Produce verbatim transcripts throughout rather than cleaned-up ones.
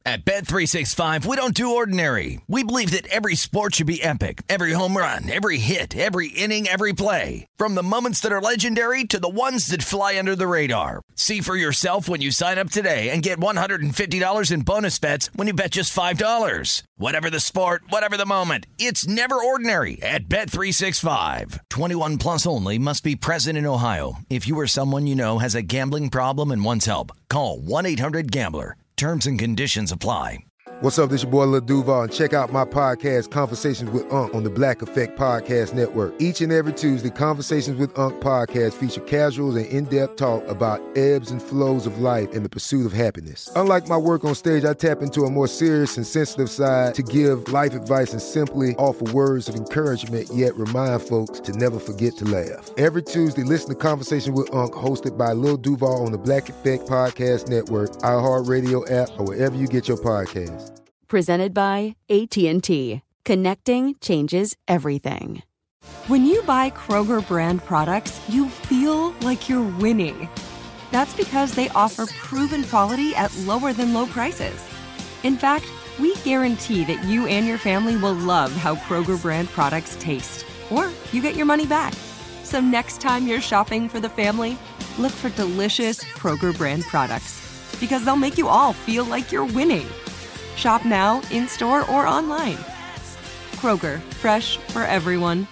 At Bet three sixty-five, we don't do ordinary. We believe that every sport should be epic. Every home run, every hit, every inning, every play. From the moments that are legendary to the ones that fly under the radar. See for yourself when you sign up today and get one hundred fifty dollars in bonus bets when you bet just five dollars. Whatever the sport, whatever the moment, it's never ordinary at Bet three sixty-five. twenty-one plus only. Must be present in Ohio. If you or someone you know has a gambling problem and wants help, call one eight hundred gambler. Terms and conditions apply. What's up, this your boy Lil Duval, and check out my podcast, Conversations with Unc, on the Black Effect Podcast Network. Each and every Tuesday, Conversations with Unc podcast feature casual and in-depth talk about ebbs and flows of life and the pursuit of happiness. Unlike my work on stage, I tap into a more serious and sensitive side to give life advice and simply offer words of encouragement, yet remind folks to never forget to laugh. Every Tuesday, listen to Conversations with Unc, hosted by Lil Duval on the Black Effect Podcast Network, iHeartRadio app, or wherever you get your podcasts. Presented by A T and T. Connecting changes everything. When you buy Kroger brand products, you feel like you're winning. That's because they offer proven quality at lower than low prices. In fact, we guarantee that you and your family will love how Kroger brand products taste, or you get your money back. So next time you're shopping for the family, look for delicious Kroger brand products, because they'll make you all feel like you're winning. Shop now, in-store, or online. Kroger, fresh for everyone.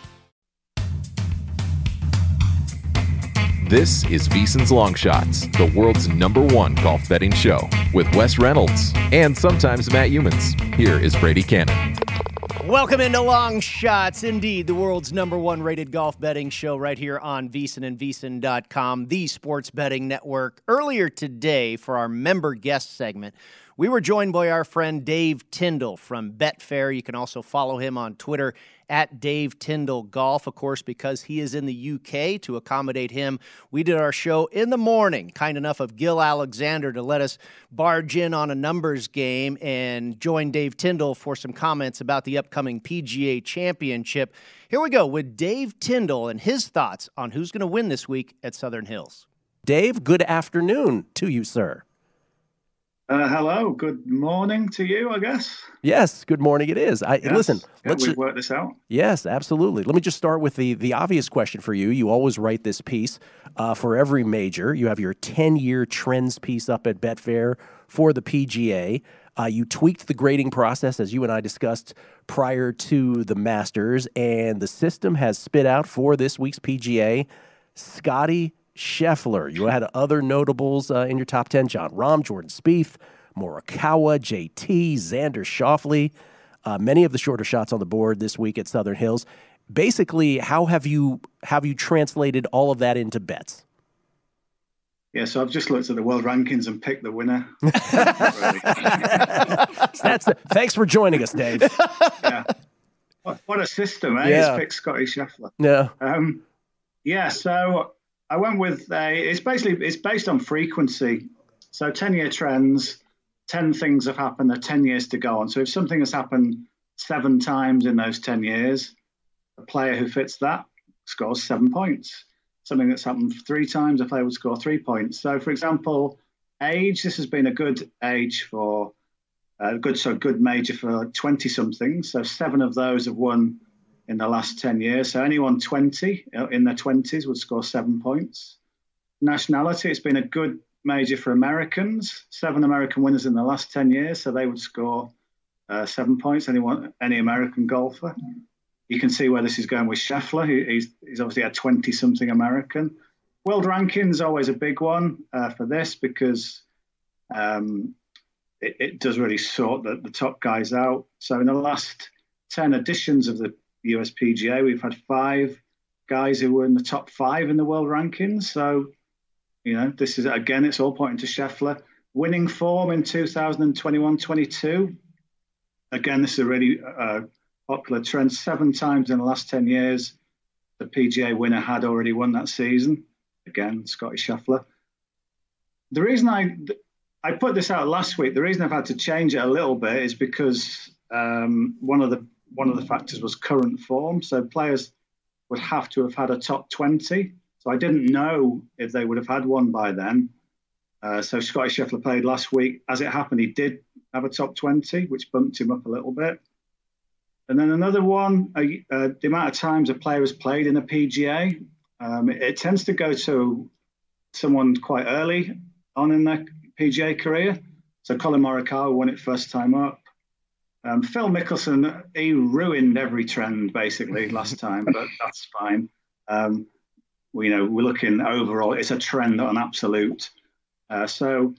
This is VSiN's Long Shots, the world's number one golf betting show, with Wes Reynolds and sometimes Matt Humans. Here is Brady Cannon. Welcome into Long Shots, indeed, the world's number one rated golf betting show right here on VSiN and V S I N dot com, the sports betting network. Earlier today, for our member guest segment, we were joined by our friend Dave Tyndall from Betfair. You can also follow him on Twitter at Dave Tyndall Golf, of course, because he is in the U K. To accommodate him, we did our show in the morning, kind enough of Gil Alexander to let us barge in on a numbers game and join Dave Tyndall for some comments about the upcoming P G A Championship. Here we go with Dave Tyndall and his thoughts on who's going to win this week at Southern Hills. Dave, good afternoon to you, sir. Uh, hello, good morning to you, I guess. Yes, good morning it is. I, yes. Listen, yeah, let's we've just, worked this out. Yes, absolutely. Let me just start with the, the obvious question for you. You always write this piece uh, for every major. You have your ten-year trends piece up at Betfair for the P G A. Uh, you tweaked the grading process, as you and I discussed prior to the Masters, and the system has spit out for this week's P G A Scotty Scheffler. You had other notables uh, in your top ten: Jon Rahm, Jordan Spieth, Morikawa, J T, Xander Schauffele. Uh, many of the shorter shots on the board this week at Southern Hills. Basically, how have you have you translated all of that into bets? Yeah, so I've just looked at the world rankings and picked the winner. That's the, thanks for joining us, Dave. Yeah. What, what a system, eh? Yeah. He's picked Scotty Scheffler. Yeah. Um, yeah, so I went with a, it's basically, it's based on frequency. So ten-year trends, ten things have happened, there are ten years to go on. So if something has happened seven times in those ten years, the player who fits that scores seven points. Something that's happened three times, a player would score three points. So, for example, age, this has been a good age for, a uh, good, so good major for twenty-somethings. So seven of those have won in the last ten years. So anyone twenty in their twenties would score seven points. Nationality, it's been a good major for Americans. Seven American winners in the last ten years, so they would score uh, seven points, anyone, any American golfer. You can see where this is going with Scheffler. He, he's, he's obviously a twenty-something American. World rankings is always a big one uh, for this because um, it, it does really sort the, the top guys out. So in the last ten editions of the U S P G A, we've had five guys who were in the top five in the world rankings. So, you know, this is, again, it's all pointing to Scheffler. Winning form in two thousand twenty-one twenty-two. Again, this is a really uh, popular trend. Seven times in the last ten years, the P G A winner had already won that season. Again, Scotty Scheffler. The reason I I put this out last week, the reason I've had to change it a little bit is because um, one of the one of the factors was current form. So players would have to have had a top twenty. So I didn't know if they would have had one by then. Uh, so Scotty Scheffler played last week. As it happened, he did have a top twenty, which bumped him up a little bit. And then another one, uh, uh, the amount of times a player has played in a P G A. Um, it, it tends to go to someone quite early on in their P G A career. So Colin Morikawa won it first time up. Um, Phil Mickelson, he ruined every trend basically last time, but that's fine. Um, we, you know, we're looking overall, it's a trend on absolute. Uh, so,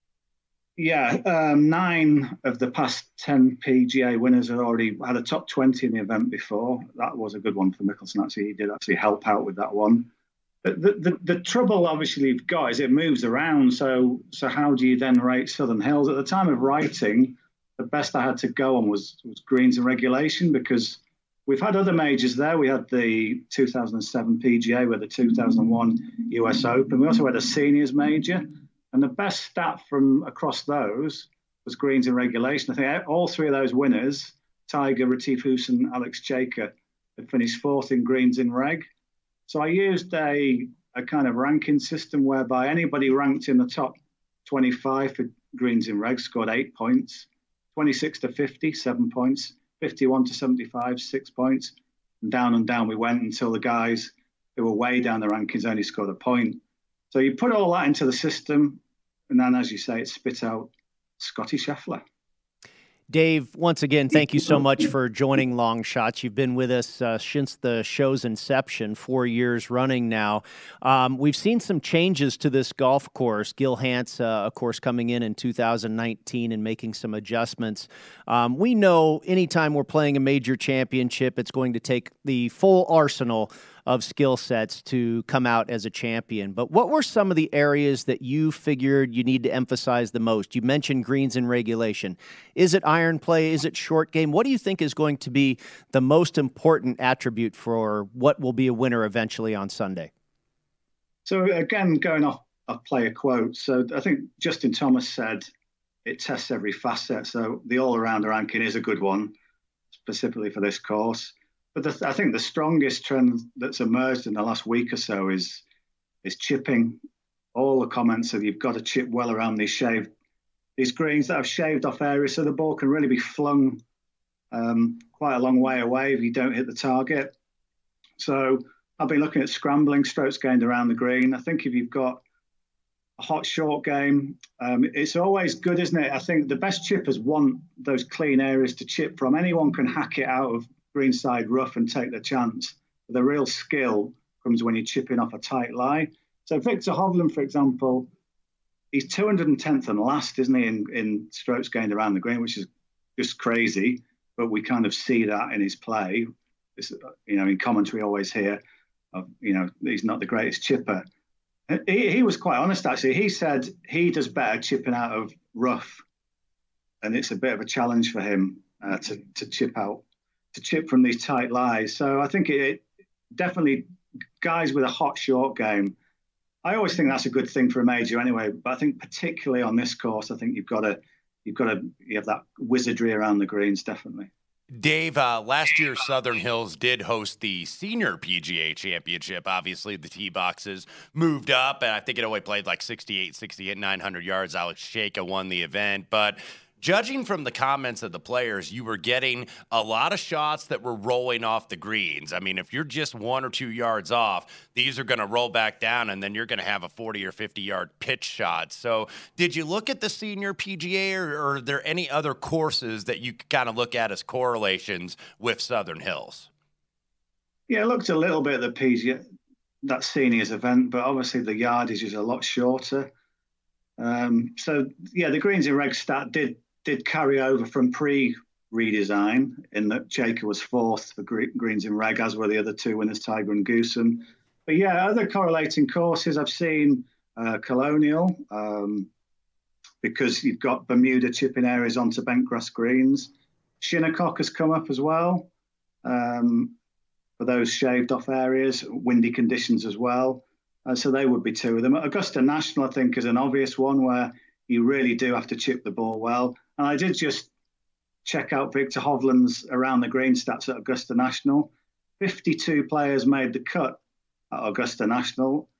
yeah, um, nine of the past ten P G A winners have already had a top twenty in the event before. That was a good one for Mickelson, actually. He did actually help out with that one. But the, the, the trouble, obviously, you've got is it moves around. So, so how do you then rate Southern Hills? At the time of writing, the best I had to go on was, was greens and regulation, because we've had other majors there. We had the two thousand seven P G A with the two thousand one U S Open. We also had a seniors major. And the best stat from across those was greens and regulation. I think all three of those winners, Tiger, Retief Hoosen, Alex Cejka, had finished fourth in greens in reg. So I used a, a kind of ranking system whereby anybody ranked in the top twenty-five for greens in reg scored eight points, twenty-six to fifty, seven points, fifty-one to seventy-five, six points. And down and down we went until the guys who were way down the rankings only scored a point. So you put all that into the system, and then, as you say, it spit out Scotty Scheffler. Dave, once again, thank you so much for joining Long Shots. You've been with us uh, since the show's inception, four years running now. Um, we've seen some changes to this golf course. Gil Hanse, uh, of course, coming in in two thousand nineteen and making some adjustments. Um, we know anytime we're playing a major championship, it's going to take the full arsenal of skill sets to come out as a champion. But what were some of the areas that you figured you need to emphasize the most? You mentioned greens and regulation. Is it iron play? Is it short game? What do you think is going to be the most important attribute for what will be a winner eventually on Sunday? So again, going off, off player quotes. So I think Justin Thomas said it tests every facet. So the all-around ranking is a good one, specifically for this course. But the, I think the strongest trend that's emerged in the last week or so is is chipping. All the comments of you've got to chip well around these shaved, these greens that have shaved off areas, so the ball can really be flung um, quite a long way away if you don't hit the target. So I've been looking at scrambling, strokes gained around the green. I think if you've got a hot short game, um, it's always good, isn't it? I think the best chippers want those clean areas to chip from. Anyone can hack it out of greenside rough and take the chance. The real skill comes when you're chipping off a tight lie. So Victor Hovland, for example, he's two hundred tenth and last, isn't he, in, in strokes gained around the green, which is just crazy. But we kind of see that in his play. This, you know, in commentary, always hear, of, you know, he's not the greatest chipper. He, he was quite honest, actually. He said he does better chipping out of rough, and it's a bit of a challenge for him uh, to to chip out. to chip from these tight lies. So I think it, it definitely guys with a hot short game. I always think that's a good thing for a major anyway, but I think particularly on this course, I think you've got to, you've got to, you have that wizardry around the greens, definitely. Dave, uh, last year Southern Hills did host the Senior P G A Championship. Obviously, the tee boxes moved up, and I think it only played like sixty-eight, sixty-eight, nine hundred yards. Alex Cejka won the event, but judging from the comments of the players, you were getting a lot of shots that were rolling off the greens. I mean, if you're just one or two yards off, these are going to roll back down, and then you're going to have a forty or fifty-yard pitch shot. So did you look at the Senior P G A, or, or are there any other courses that you could kind of look at as correlations with Southern Hills? Yeah, I looked a little bit at the P G A, that seniors event, but obviously the yardage is a lot shorter. Um, so, yeah, the greens in reg stat did did carry over from pre-redesign in that Cejka was fourth for greens in reg, as were the other two winners, Tiger and Goosen. But yeah, other correlating courses, I've seen uh, Colonial, um, because you've got Bermuda chipping areas onto bentgrass greens. Shinnecock has come up as well, um, for those shaved off areas, windy conditions as well. Uh, so they would be two of them. Augusta National, I think, is an obvious one where you really do have to chip the ball well. And I did just check out Victor Hovland's around the green stats at Augusta National. fifty-two players made the cut at Augusta National.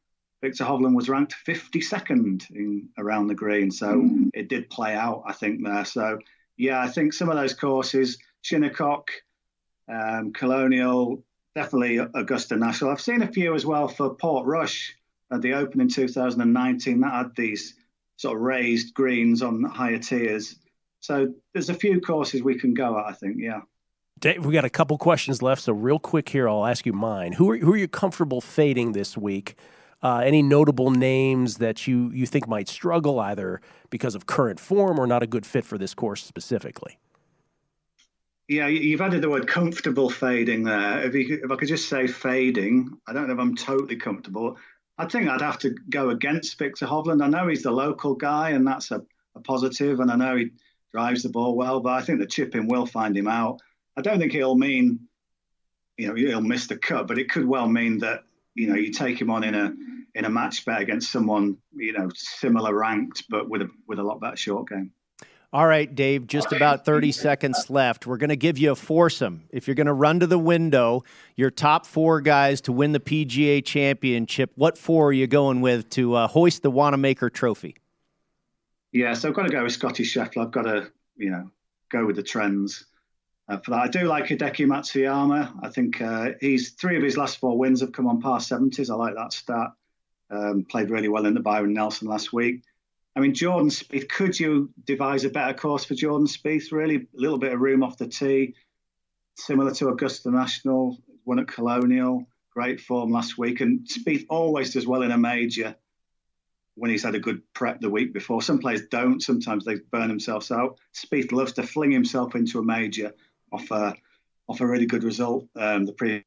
Victor Hovland was ranked fifty-second in around the green. So mm. it did play out, I think, there. So, yeah, I think some of those courses, Shinnecock, um, Colonial, definitely Augusta National. I've seen a few as well for Portrush at the Open in two thousand nineteen that had these sort of raised greens on higher tiers. So there's a few courses we can go at, I think, yeah. Dave, we got a couple questions left, so real quick here, I'll ask you mine. Who are, who are you comfortable fading this week? Uh, any notable names that you, you think might struggle either because of current form or not a good fit for this course specifically? Yeah, you've added the word comfortable fading there. If, you, if I could just say fading, I don't know if I'm totally comfortable. I think I'd have to go against Victor Hovland. I know he's the local guy, and that's a, a positive, and I know he drives the ball well, but I think the chipping will find him out. I don't think it'll mean, you know, he'll miss the cut, but it could well mean that, you know, you take him on in a in a match bet against someone, you know, similar ranked, but with a with a lot better short game. All right, Dave, just about thirty seconds left. We're going to give you a foursome. If you're going to run to the window, your top four guys to win the P G A Championship, what four are you going with to uh, hoist the Wanamaker Trophy? Yeah, so I've got to go with Scotty Scheffler. I've got to, you know, go with the trends. Uh, for that, I do like Hideki Matsuyama. I think uh, he's three of his last four wins have come on par seventies. I like that stat. Um, played really well in the Byron Nelson last week. I mean, Jordan Spieth, could you devise a better course for Jordan Spieth? Really, a little bit of room off the tee, similar to Augusta National, won at Colonial, great form last week. And Spieth always does well in a major when he's had a good prep the week before. Some players don't. Sometimes they burn themselves out. Spieth loves to fling himself into a major off a, off a really good result. Um, the pre.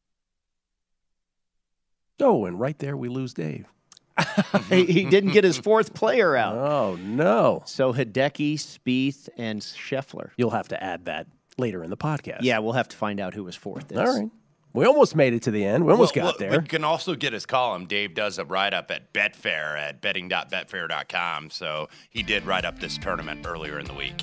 Oh, and right there we lose Dave. He didn't get his fourth player out. Oh, no. So Hideki, Spieth, and Scheffler. You'll have to add that later in the podcast. Yeah, we'll have to find out who was fourth. All right. We almost made it to the end. We almost well, got well, there. We can also get his column. Dave does a write-up at Betfair at betting dot betfair dot com. So he did write up this tournament earlier in the week.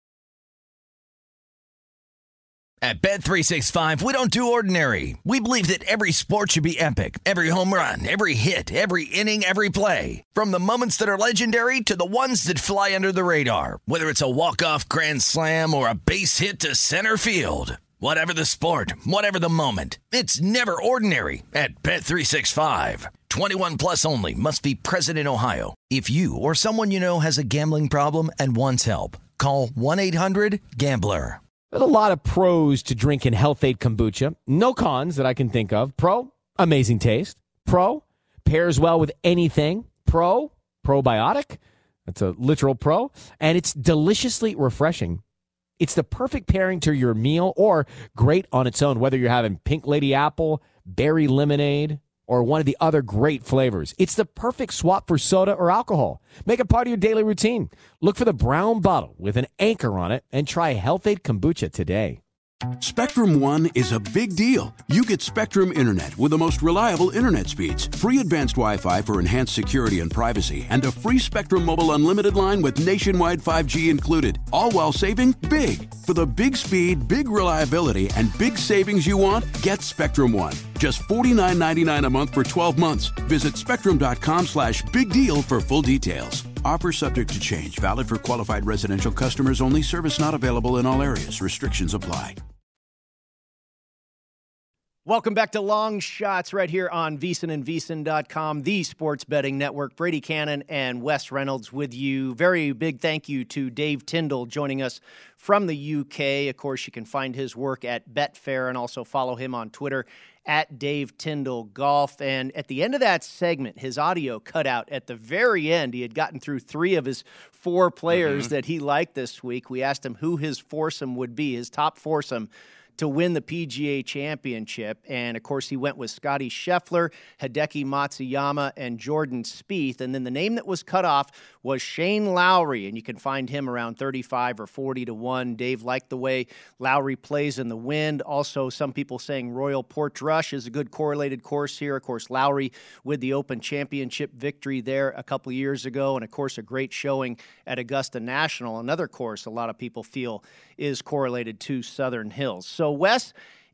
At Bet three sixty-five, we don't do ordinary. We believe that every sport should be epic. Every home run, every hit, every inning, every play. From the moments that are legendary to the ones that fly under the radar. Whether it's a walk-off grand slam or a base hit to center field. Whatever the sport, whatever the moment. It's never ordinary at Bet three sixty-five. twenty-one plus only. Must be present in Ohio. If you or someone you know has a gambling problem and wants help, call one eight hundred gambler. There's a lot of pros to drinking Health-Ade Kombucha. No cons that I can think of. Pro, amazing taste. Pro, pairs well with anything. Pro, probiotic. That's a literal pro. And it's deliciously refreshing. It's the perfect pairing to your meal or great on its own, whether you're having Pink Lady Apple, Berry Lemonade, or one of the other great flavors. It's the perfect swap for soda or alcohol. Make it part of your daily routine. Look for the brown bottle with an anchor on it and try Health-Ade Kombucha today. Spectrum One is a big deal. You get Spectrum Internet with the most reliable internet speeds, free advanced Wi-Fi for enhanced security and privacy, and a free Spectrum Mobile Unlimited line with nationwide five G included, all while saving big. For the big speed, big reliability, and big savings you want, get Spectrum One. Just forty-nine ninety-nine a month for twelve months. Visit spectrum.com slash big deal for full details. Offer subject to change. Valid for qualified residential customers only. Service not available in all areas. Restrictions apply. Welcome back to Long Shots right here on VSiN and VSiN dot com, the sports betting network. Brady Cannon and Wes Reynolds with you. Very big thank you to Dave Tyndall joining us from the U K. Of course, you can find his work at Betfair and also follow him on Twitter at Dave Tyndall Golf. And at the end of that segment, his audio cut out at the very end. He had gotten through three of his four players mm-hmm. that he liked this week. We asked him who his foursome would be, his top foursome to win the P G A Championship. And, of course, he went with Scotty Scheffler, Hideki Matsuyama, and Jordan Spieth. And then the name that was cut off was Shane Lowry, and you can find him around thirty-five or forty to one. Dave liked the way Lowry plays in the wind. Also, some people saying Royal Portrush is a good correlated course here. Of course, Lowry with the Open Championship victory there a couple years ago, and, of course, a great showing at Augusta National, another course a lot of people feel is correlated to Southern Hills. So, Wes,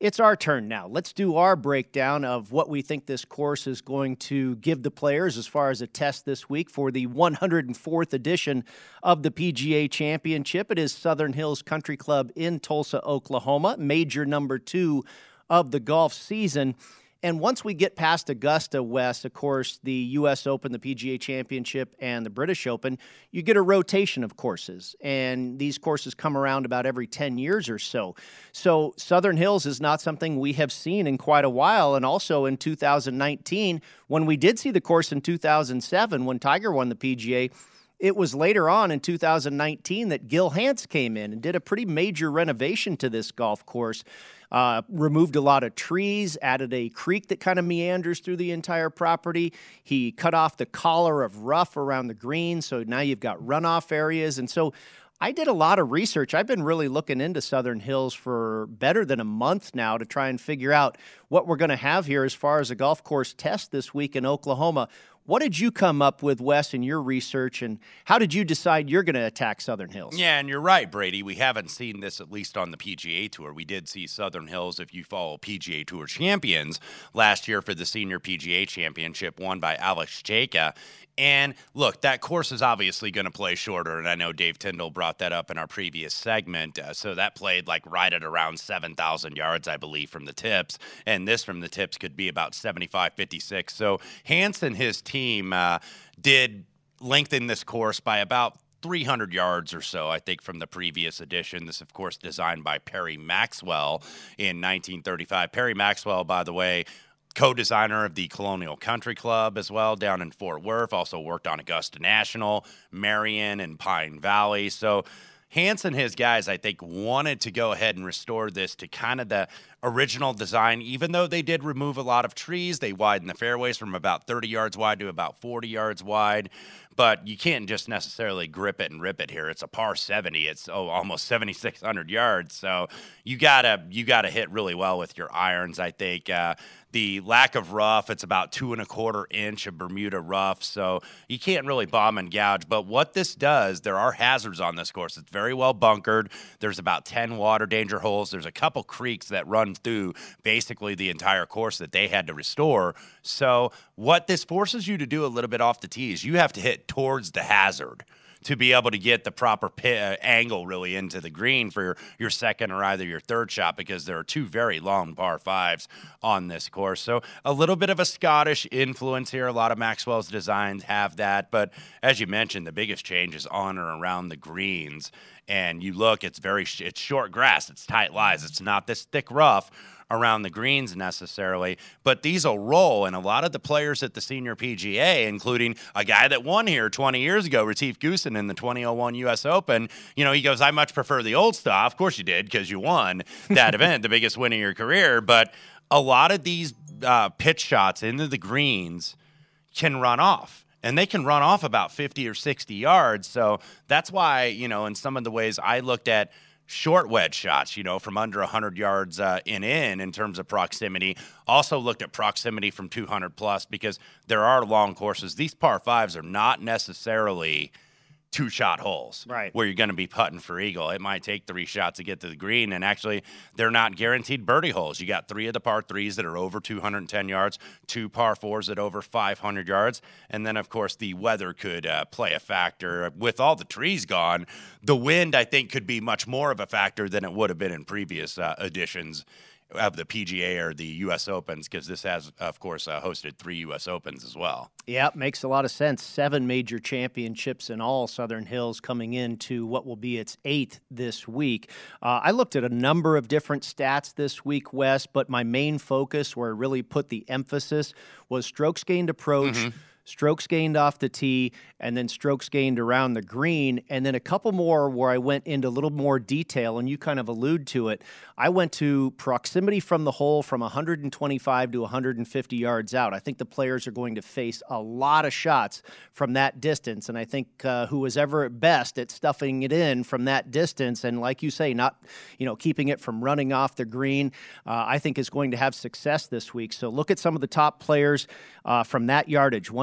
it's our turn now. Let's do our breakdown of what we think this course is going to give the players as far as a test this week for the one hundred fourth edition of the P G A Championship. It is Southern Hills Country Club in Tulsa, Oklahoma, major number two of the golf season. And once we get past Augusta, Wes, of course, the U S Open, the P G A Championship, and the British Open, you get a rotation of courses. And these courses come around about every ten years or so. So Southern Hills is not something we have seen in quite a while. And also in two thousand nineteen, when we did see the course in two thousand seven, when Tiger won the P G A, it was later on in two thousand nineteen that Gil Hanse came in and did a pretty major renovation to this golf course. Uh, removed a lot of trees, added a creek that kind of meanders through the entire property. He cut off the collar of rough around the green, so now you've got runoff areas. And so I did a lot of research. I've been really looking into Southern Hills for better than a month now to try and figure out what we're going to have here as far as a golf course test this week in Oklahoma. What did you come up with, Wes, in your research, and how did you decide you're going to attack Southern Hills? Yeah, and you're right, Brady. We haven't seen this, at least on the P G A Tour. We did see Southern Hills, if you follow P G A Tour champions, last year for the Senior P G A Championship, won by Alex Cejka. And look, that course is obviously going to play shorter, and I know Dave Tyndall brought that up in our previous segment. Uh, so that played like right at around seven thousand yards, I believe, from the tips, and this from the tips could be about seventy-five, fifty-six. So Hanse and his team uh, did lengthen this course by about three hundred yards or so, I think, from the previous edition. This, of course, designed by Perry Maxwell in nineteen thirty-five. Perry Maxwell, by the way, co-designer of the Colonial Country Club as well down in Fort Worth, also worked on Augusta National, Marion, and Pine Valley. So Hanse and his guys, I think, wanted to go ahead and restore this to kind of the original design. Even though they did remove a lot of trees, they widened the fairways from about thirty yards wide to about forty yards wide. But you can't just necessarily grip it and rip it here. It's a par seventy. It's oh, almost seventy-six hundred yards. So you gotta you gotta hit really well with your irons, I think. Uh, the lack of rough, it's about two and a quarter inch of Bermuda rough. So you can't really bomb and gouge. But what this does, there are hazards on this course. It's very well bunkered. There's about ten water danger holes. There's a couple creeks that run through basically the entire course that they had to restore. So what this forces you to do a little bit off the tee is you have to hit towards the hazard to be able to get the proper pit, uh, angle really into the green for your, your second or either your third shot, because there are two very long par fives on this course. So a little bit of a Scottish influence here. A lot of Maxwell's designs have that. But as you mentioned, the biggest change is on or around the greens. And you look, it's very it's short grass. It's tight lies. It's not this thick rough around the greens necessarily, but these will roll. And a lot of the players at the Senior P G A, including a guy that won here twenty years ago, Retief Goosen, in the twenty oh one U S Open, you know, he goes, I much prefer the old stuff. Of course you did, because you won that event, the biggest win of your career. But a lot of these uh, pitch shots into the greens can run off. And they can run off about fifty or sixty yards. So that's why, you know, in some of the ways I looked at short wedge shots, you know, from under one hundred yards uh, in in in terms of proximity. Also looked at proximity from two hundred plus, because there are long courses. These par fives are not necessarily two-shot holes, right, where you're going to be putting for eagle. It might take three shots to get to the green, and actually they're not guaranteed birdie holes. You got three of the par threes that are over two hundred ten yards, two par fours at over five hundred yards, and then, of course, the weather could uh, play a factor. With all the trees gone, the wind, I think, could be much more of a factor than it would have been in previous uh, editions of the P G A or the U S Opens, because this has, of course, uh, hosted three U S Opens as well. Yeah, makes a lot of sense. Seven major championships in all, Southern Hills coming into what will be its eighth this week. Uh, I looked at a number of different stats this week, Wes, but my main focus, where I really put the emphasis, was strokes gained approach, mm-hmm. strokes gained off the tee, and then strokes gained around the green, and then a couple more where I went into a little more detail, and you kind of allude to it. I went to proximity from the hole from one hundred twenty-five to one hundred fifty yards out. I think the players are going to face a lot of shots from that distance, and I think uh, who was ever at best at stuffing it in from that distance, and like you say, not you know keeping it from running off the green, uh, I think is going to have success this week. So look at some of the top players uh, from that yardage, one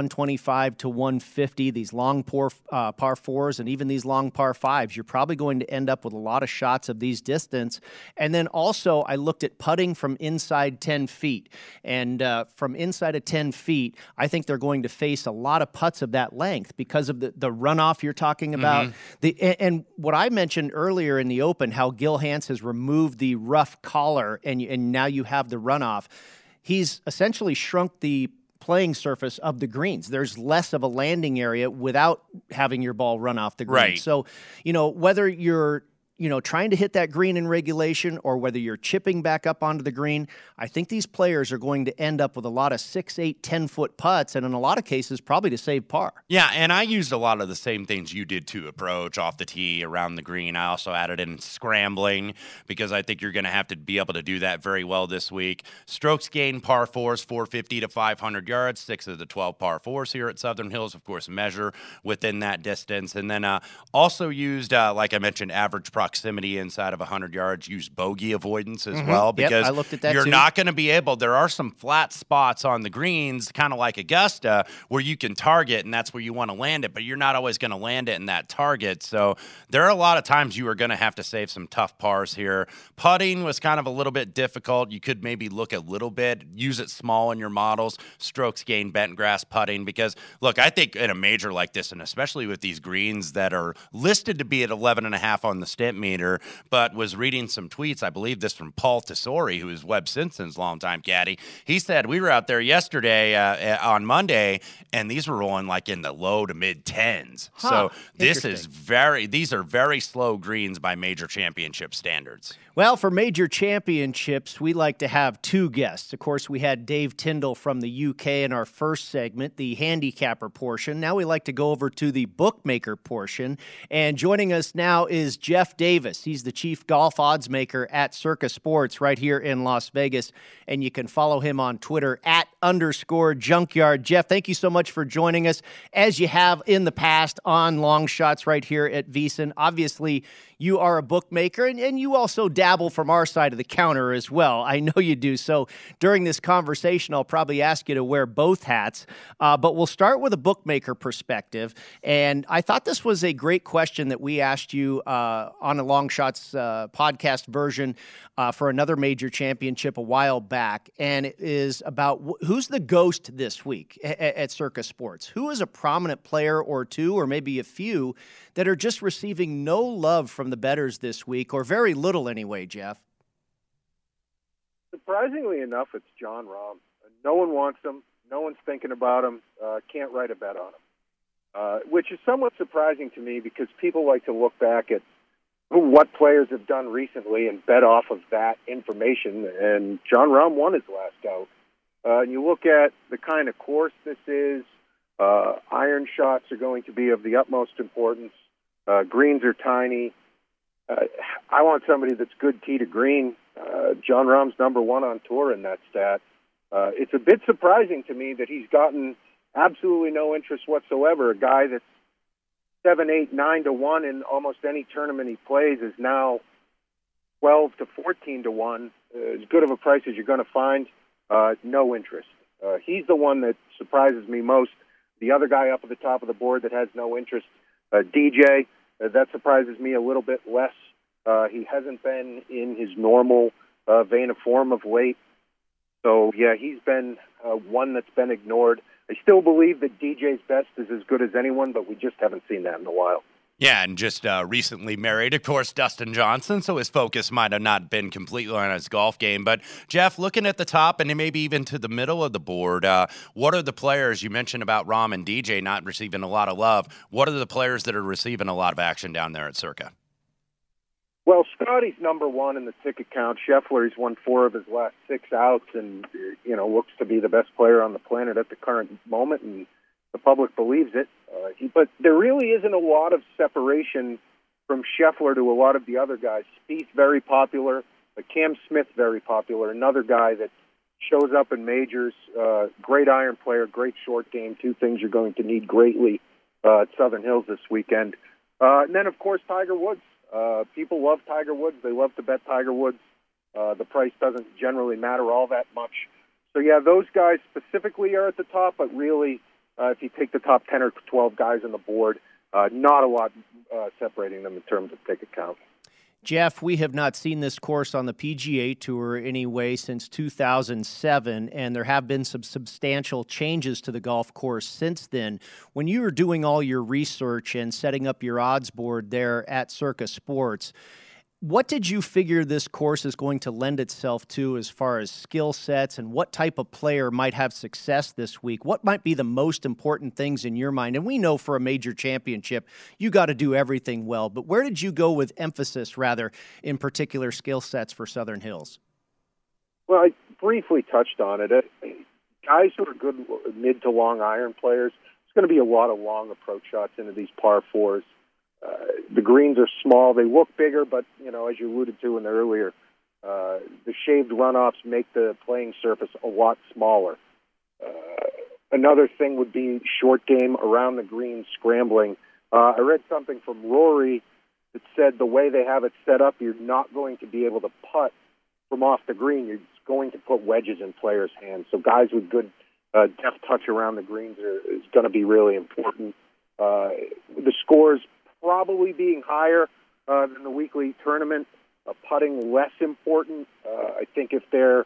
twenty-five to one fifty, these long par, uh, par fours and even these long par fives, you're probably going to end up with a lot of shots of these distance. And then also I looked at putting from inside ten feet. And uh, from inside of ten feet, I think they're going to face a lot of putts of that length because of the, the runoff you're talking about. Mm-hmm. The and, and what I mentioned earlier in the Open, how Gil Hanse has removed the rough collar and, and now you have the runoff. He's essentially shrunk the playing surface of the greens. There's less of a landing area without having your ball run off the green. Right. So, you know, whether you're you know, trying to hit that green in regulation or whether you're chipping back up onto the green, I think these players are going to end up with a lot of six, eight, ten-foot putts, and in a lot of cases, probably to save par. Yeah, and I used a lot of the same things you did to approach off the tee, around the green. I also added in scrambling because I think you're going to have to be able to do that very well this week. Strokes gained par fours, four fifty to five hundred yards, six of the twelve par fours here at Southern Hills, of course, measure within that distance. And then uh, also used, uh, like I mentioned, average proximity. Proximity inside of one hundred yards, use bogey avoidance as mm-hmm. well, because yep, I looked at that you're too. not going to be able, there are some flat spots on the greens, kind of like Augusta, where you can target, and that's where you want to land it, but you're not always going to land it in that target. So there are a lot of times you are going to have to save some tough pars here. Putting was kind of a little bit difficult. You could maybe look a little bit, use it small in your models, strokes gained, bent grass putting, because, look, I think in a major like this, and especially with these greens that are listed to be at eleven and a half on the stimp meter, but was reading some tweets, I believe this from Paul Tesori, who is Webb Simpson's longtime caddy. He said, we were out there yesterday uh, on Monday, and these were rolling like in the low to mid tens. Huh, so this is very, these are very slow greens by major championship standards. Well, for major championships, we like to have two guests. Of course, we had Dave Tyndall from the U K in our first segment, the handicapper portion. Now we like to go over to the bookmaker portion. And joining us now is Jeff Davis. He's the chief golf odds maker at Circa Sports right here in Las Vegas. And you can follow him on Twitter at underscore junkyard. Jeff, thank you so much for joining us, as you have in the past on Long Shots right here at VSiN. Obviously, you are a bookmaker, and, and you also dabble from our side of the counter as well. I know you do. So during this conversation, I'll probably ask you to wear both hats. Uh, but we'll start with a bookmaker perspective. And I thought this was a great question that we asked you uh, on a Long Shots uh, podcast version uh, for another major championship a while back. And it is about wh- who's the ghost this week at, at Circa Sports? Who is a prominent player or two, or maybe a few, that are just receiving no love from the bettors this week, or very little anyway, Jeff? Surprisingly enough, it's Jon Rahm. No one wants him. No one's thinking about him. Uh, can't write a bet on him, uh, which is somewhat surprising to me because people like to look back at what players have done recently and bet off of that information, and Jon Rahm won his last out. Uh, and you look at the kind of course this is, uh, iron shots are going to be of the utmost importance. Uh, greens are tiny. Uh, I want somebody that's good tee to green. Uh, Jon Rahm's number one on tour in that stat. Uh, it's a bit surprising to me that he's gotten absolutely no interest whatsoever. A guy that's seven, eight, nine to one in almost any tournament he plays is now twelve to fourteen to one. Uh, as good of a price as you're going to find. Uh, no interest. Uh, he's the one that surprises me most. The other guy up at the top of the board that has no interest, uh, D J, uh, that surprises me a little bit less. Uh, he hasn't been in his normal uh, vein of form of late. So, yeah, he's been uh, one that's been ignored. I still believe that D J's best is as good as anyone, but we just haven't seen that in a while. Yeah, and just uh, recently married, of course, Dustin Johnson, so his focus might have not been completely on his golf game. But, Jeff, looking at the top and maybe even to the middle of the board, uh, what are the players, you mentioned about Rahm and D J not receiving a lot of love, what are the players that are receiving a lot of action down there at Circa? Well, Scotty's number one in the ticket count. Scheffler, he's won four of his last six outs and, you know, looks to be the best player on the planet at the current moment, and the public believes it. Uh, he, but there really isn't a lot of separation from Scheffler to a lot of the other guys. Spieth, very popular. Uh, Cam Smith, very popular. Another guy that shows up in majors. Uh, great iron player, great short game. Two things you're going to need greatly uh, at Southern Hills this weekend. Uh, and then, of course, Tiger Woods. Uh, people love Tiger Woods. They love to bet Tiger Woods. Uh, the price doesn't generally matter all that much. So, yeah, those guys specifically are at the top, but really Uh, if you take the top ten or twelve guys on the board, uh, not a lot uh, separating them in terms of ticket count. Jeff, we have not seen this course on the P G A Tour anyway since two thousand seven, and there have been some substantial changes to the golf course since then. When you were doing all your research and setting up your odds board there at Circa Sports, what did you figure this course is going to lend itself to as far as skill sets, and what type of player might have success this week? What might be the most important things in your mind? And we know for a major championship, you got to do everything well, but where did you go with emphasis, rather, in particular skill sets for Southern Hills? Well, I briefly touched on it. Guys who are good mid to long iron players, it's going to be a lot of long approach shots into these par fours. Uh, the greens are small. They look bigger, but, you know, as you alluded to in the earlier, uh, the shaved runoffs make the playing surface a lot smaller. Uh, another thing would be short game around the green, scrambling. Uh, I read something from Rory that said the way they have it set up, you're not going to be able to putt from off the green. You're just going to put wedges in players' hands. So guys with good uh, deft touch around the greens are, is going to be really important. Uh, the scores probably being higher uh, than the weekly tournament, uh, putting less important. Uh, I think if they're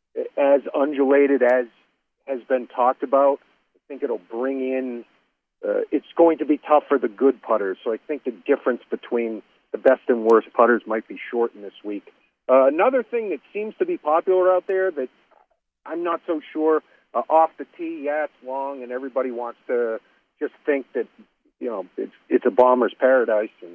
as undulated as has been talked about, I think it'll bring in, uh, it's going to be tough for the good putters. So I think the difference between the best and worst putters might be shortened this week. Uh, another thing that seems to be popular out there that I'm not so sure, uh, off the tee, yeah, it's long, and everybody wants to just think that, you know, it's, it's a bomber's paradise. And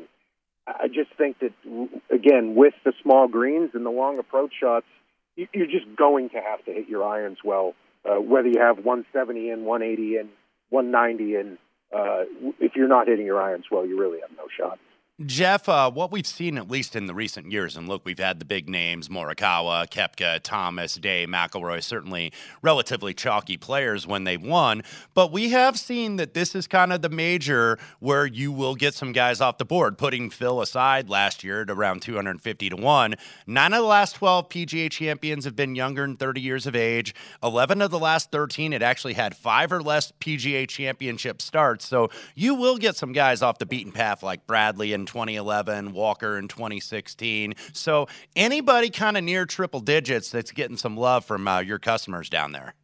I just think that, again, with the small greens and the long approach shots, you, you're just going to have to hit your irons well, uh, whether you have one seventy in, one eighty in, one ninety in. Uh, if you're not hitting your irons well, you really have no shot. Jeff, uh, what we've seen, at least in the recent years, and look, we've had the big names, Morikawa, Koepka, Thomas, Day, McIlroy, certainly relatively chalky players when they've won, but we have seen that this is kind of the major where you will get some guys off the board. Putting Phil aside last year at around two hundred fifty to one, nine of the last twelve P G A champions have been younger than thirty years of age. eleven of the last thirteen had actually had five or less P G A championship starts, so you will get some guys off the beaten path like Bradley and twenty eleven, Walker in twenty sixteen. So anybody kind of near triple digits that's getting some love from uh, your customers down there.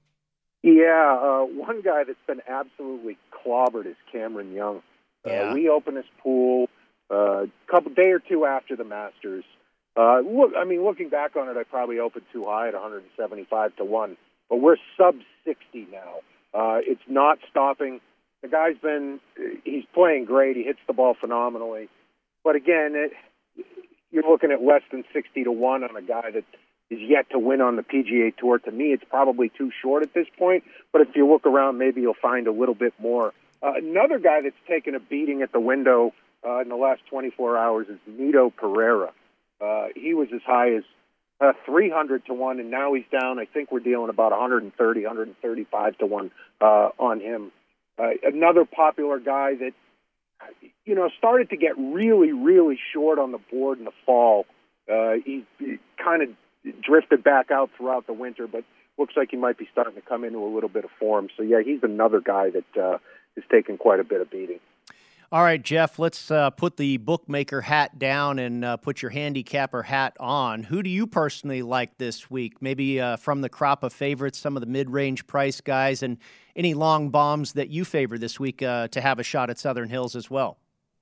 Yeah, uh, one guy that's been absolutely clobbered is Cameron Young. Yeah. Uh, we opened this pool a uh, couple day or two after the Masters. Uh, look, I mean, looking back on it, I probably opened too high at one seventy-five to one, but we're sub sixty now. Uh, it's not stopping. The guy's been, he's playing great. He hits the ball phenomenally. But again, it, you're looking at less than sixty to one on a guy that is yet to win on the P G A Tour. To me, it's probably too short at this point. But if you look around, maybe you'll find a little bit more. Uh, another guy that's taken a beating at the window uh, in the last twenty-four hours is Mito Pereira. Uh, he was as high as uh, three hundred to one, and now he's down. I think we're dealing about one thirty, one thirty-five to one uh, on him. Uh, another popular guy that, you know, started to get really, really short on the board in the fall. Uh, he, he kind of drifted back out throughout the winter, but looks like he might be starting to come into a little bit of form. So, yeah, he's another guy that uh, is taking quite a bit of beating. All right, Jeff, let's uh, put the bookmaker hat down and uh, put your handicapper hat on. Who do you personally like this week? Maybe uh, from the crop of favorites, some of the mid-range price guys, and any long bombs that you favor this week uh, to have a shot at Southern Hills as well.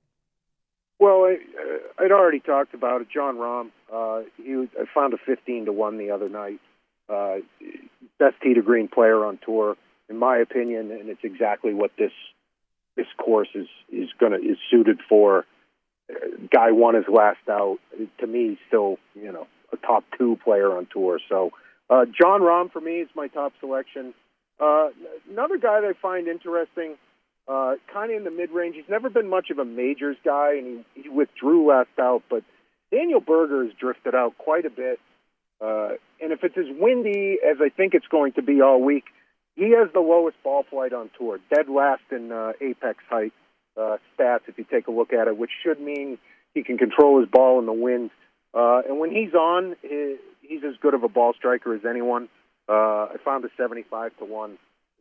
Well, I, uh, I'd already talked about it. John Rahm, uh, he was, I found a fifteen to one the other night. Uh, best tee to green player on tour, in my opinion, and it's exactly what this this course is is going to is suited for. Uh, guy won his last out. To me, he's still, you know, a top two player on tour. So uh, John Rahm for me is my top selection. Uh, another guy that I find interesting, uh, kind of in the mid range. He's never been much of a majors guy, and he, he withdrew last out. But Daniel Berger has drifted out quite a bit. Uh, and if it's as windy as I think it's going to be all week, he has the lowest ball flight on tour, dead last in uh, apex height uh, stats, if you take a look at it, which should mean he can control his ball in the wind. Uh, and when he's on, he, he's as good of a ball striker as anyone. Uh, I found a seventy-five to one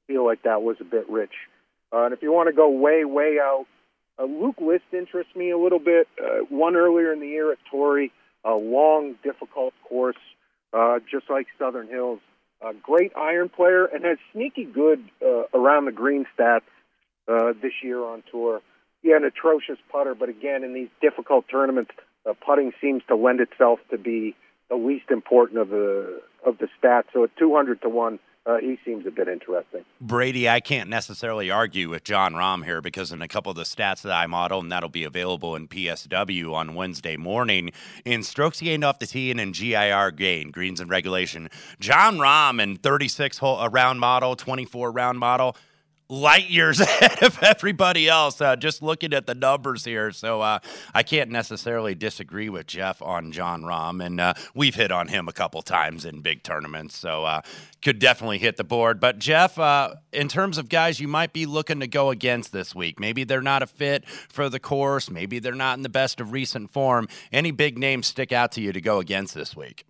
feel like that was a bit rich. Uh, and if you want to go way, way out, uh, Luke List interests me a little bit. Uh, won earlier in the year at Torrey, a long, difficult course, uh, just like Southern Hills. A great iron player and has sneaky good uh, around the green stats uh, this year on tour. Yeah, an atrocious putter, but again, in these difficult tournaments, uh, putting seems to lend itself to be the least important of the of the stats. So at two hundred to one, uh, he seems a bit interesting. Brady, I can't necessarily argue with Jon Rahm here because in a couple of the stats that I model, and that'll be available in P S W on Wednesday morning, in strokes gained off the tee and in G I R gain, greens and regulation, Jon Rahm in thirty-six hole, a round model, twenty-four round model, light years ahead of everybody else, uh, just looking at the numbers here. So uh, I can't necessarily disagree with Jeff on Jon Rahm, and uh, we've hit on him a couple times in big tournaments, so uh, could definitely hit the board. But Jeff, uh, in terms of guys you might be looking to go against this week, maybe they're not a fit for the course, maybe they're not in the best of recent form, any big names stick out to you to go against this week?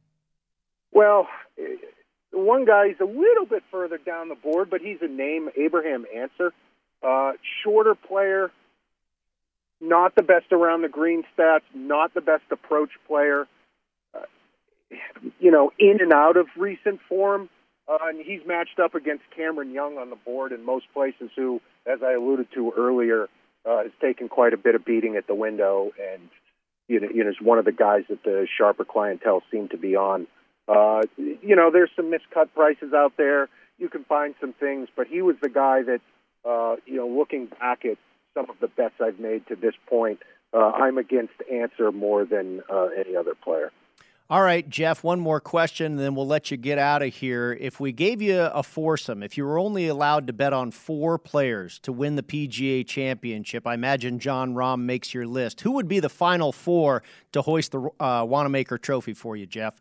Well, one guy's a little bit further down the board, but he's a name, Abraham Ancer. Uh, shorter player, not the best around the green stats, not the best approach player. Uh, you know, in and out of recent form. Uh, and he's matched up against Cameron Young on the board in most places, who, as I alluded to earlier, uh, has taken quite a bit of beating at the window, and you know, you know, is one of the guys that the sharper clientele seem to be on. Uh, you know, there's some miscut prices out there. You can find some things, but he was the guy that, uh, you know, looking back at some of the bets I've made to this point, uh, I'm against Ancer more than uh, any other player. All right, Jeff, one more question, and then we'll let you get out of here. If we gave you a foursome, if you were only allowed to bet on four players to win the P G A Championship, I imagine Jon Rahm makes your list. Who would be the final four to hoist the uh, Wanamaker Trophy for you, Jeff?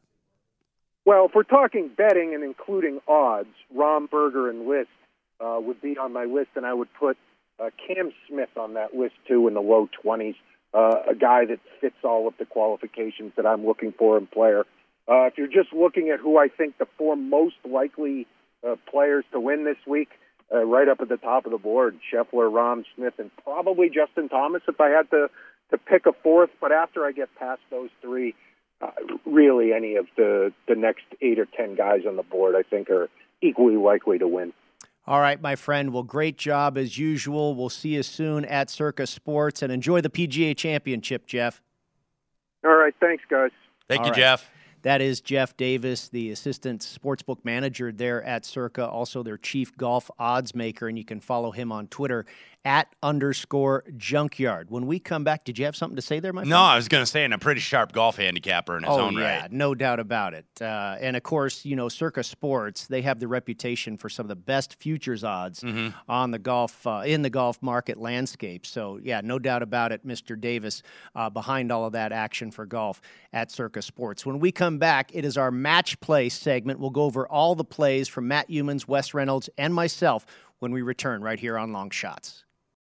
Well, if we're talking betting and including odds, Rahm, Berger, and List uh, would be on my list, and I would put uh, Cam Smith on that list, too, in the low twenties, uh, a guy that fits all of the qualifications that I'm looking for in player. Uh, if you're just looking at who I think the four most likely uh, players to win this week, uh, right up at the top of the board, Scheffler, Rahm, Smith, and probably Justin Thomas if I had to, to pick a fourth. But after I get past those three, Uh, really, any of the, the next eight or ten guys on the board, I think, are equally likely to win. All right, my friend. Well, great job as usual. We'll see you soon at Circa Sports, and enjoy the P G A Championship, Jeff. All right, thanks, guys. Thank All you, right. Jeff. That is Jeff Davis, the assistant sportsbook manager there at Circa, also their chief golf odds maker, and you can follow him on Twitter at underscore junkyard. When we come back, did you have something to say there, my friend? No, I was going to say, and a pretty sharp golf handicapper in his oh, own yeah, right. no doubt about it. Uh, and, of course, you know, Circa Sports, they have the reputation for some of the best futures odds Mm-hmm. on the golf uh, in the golf market landscape. So, yeah, no doubt about it, Mister Davis, uh, behind all of that action for golf at Circa Sports. When we come back, it is our match play segment. We'll go over all the plays from Matt Youmans, Wes Reynolds, and myself when we return right here on Long Shots.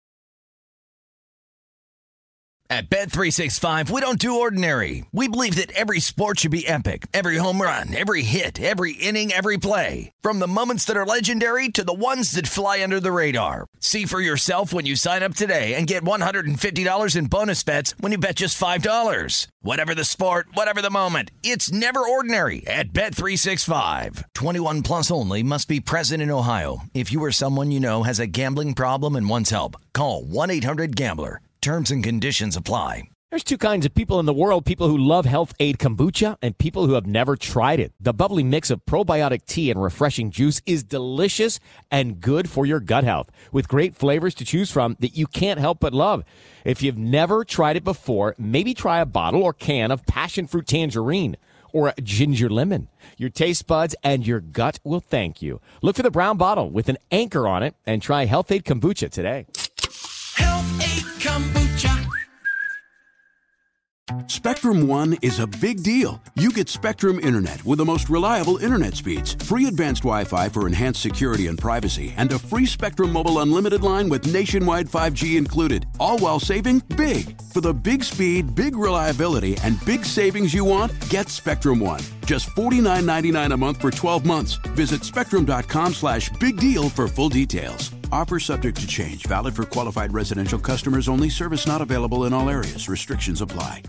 At Bet three sixty-five, we don't do ordinary. We believe that every sport should be epic. Every home run, every hit, every inning, every play. From the moments that are legendary to the ones that fly under the radar. See for yourself when you sign up today and get one hundred fifty dollars in bonus bets when you bet just five dollars. Whatever the sport, whatever the moment, it's never ordinary at Bet three sixty-five. twenty-one plus only. Must be present in Ohio. If you or someone you know has a gambling problem and wants help, call one eight hundred gambler. Terms and conditions apply. There's two kinds of people in the world, people who love Health Aid Kombucha and people who have never tried it. The bubbly mix of probiotic tea and refreshing juice is delicious and good for your gut health, with great flavors to choose from that you can't help but love. If you've never tried it before, maybe try a bottle or can of passion fruit tangerine or a ginger lemon. Your taste buds and your gut will thank you. Look for the brown bottle with an anchor on it and try Health Aid Kombucha today. Health Aid Kombucha. Spectrum One is a big deal. You get Spectrum Internet with the most reliable internet speeds, free advanced Wi-Fi for enhanced security and privacy, and a free Spectrum Mobile Unlimited line with nationwide five G included, all while saving big. For the big speed, big reliability, and big savings you want, get Spectrum One. Just forty-nine ninety-nine a month for twelve months. Visit spectrum.com slash big deal for full details. Offer subject to change. Valid for qualified residential customers only. Service not available in all areas. Restrictions apply.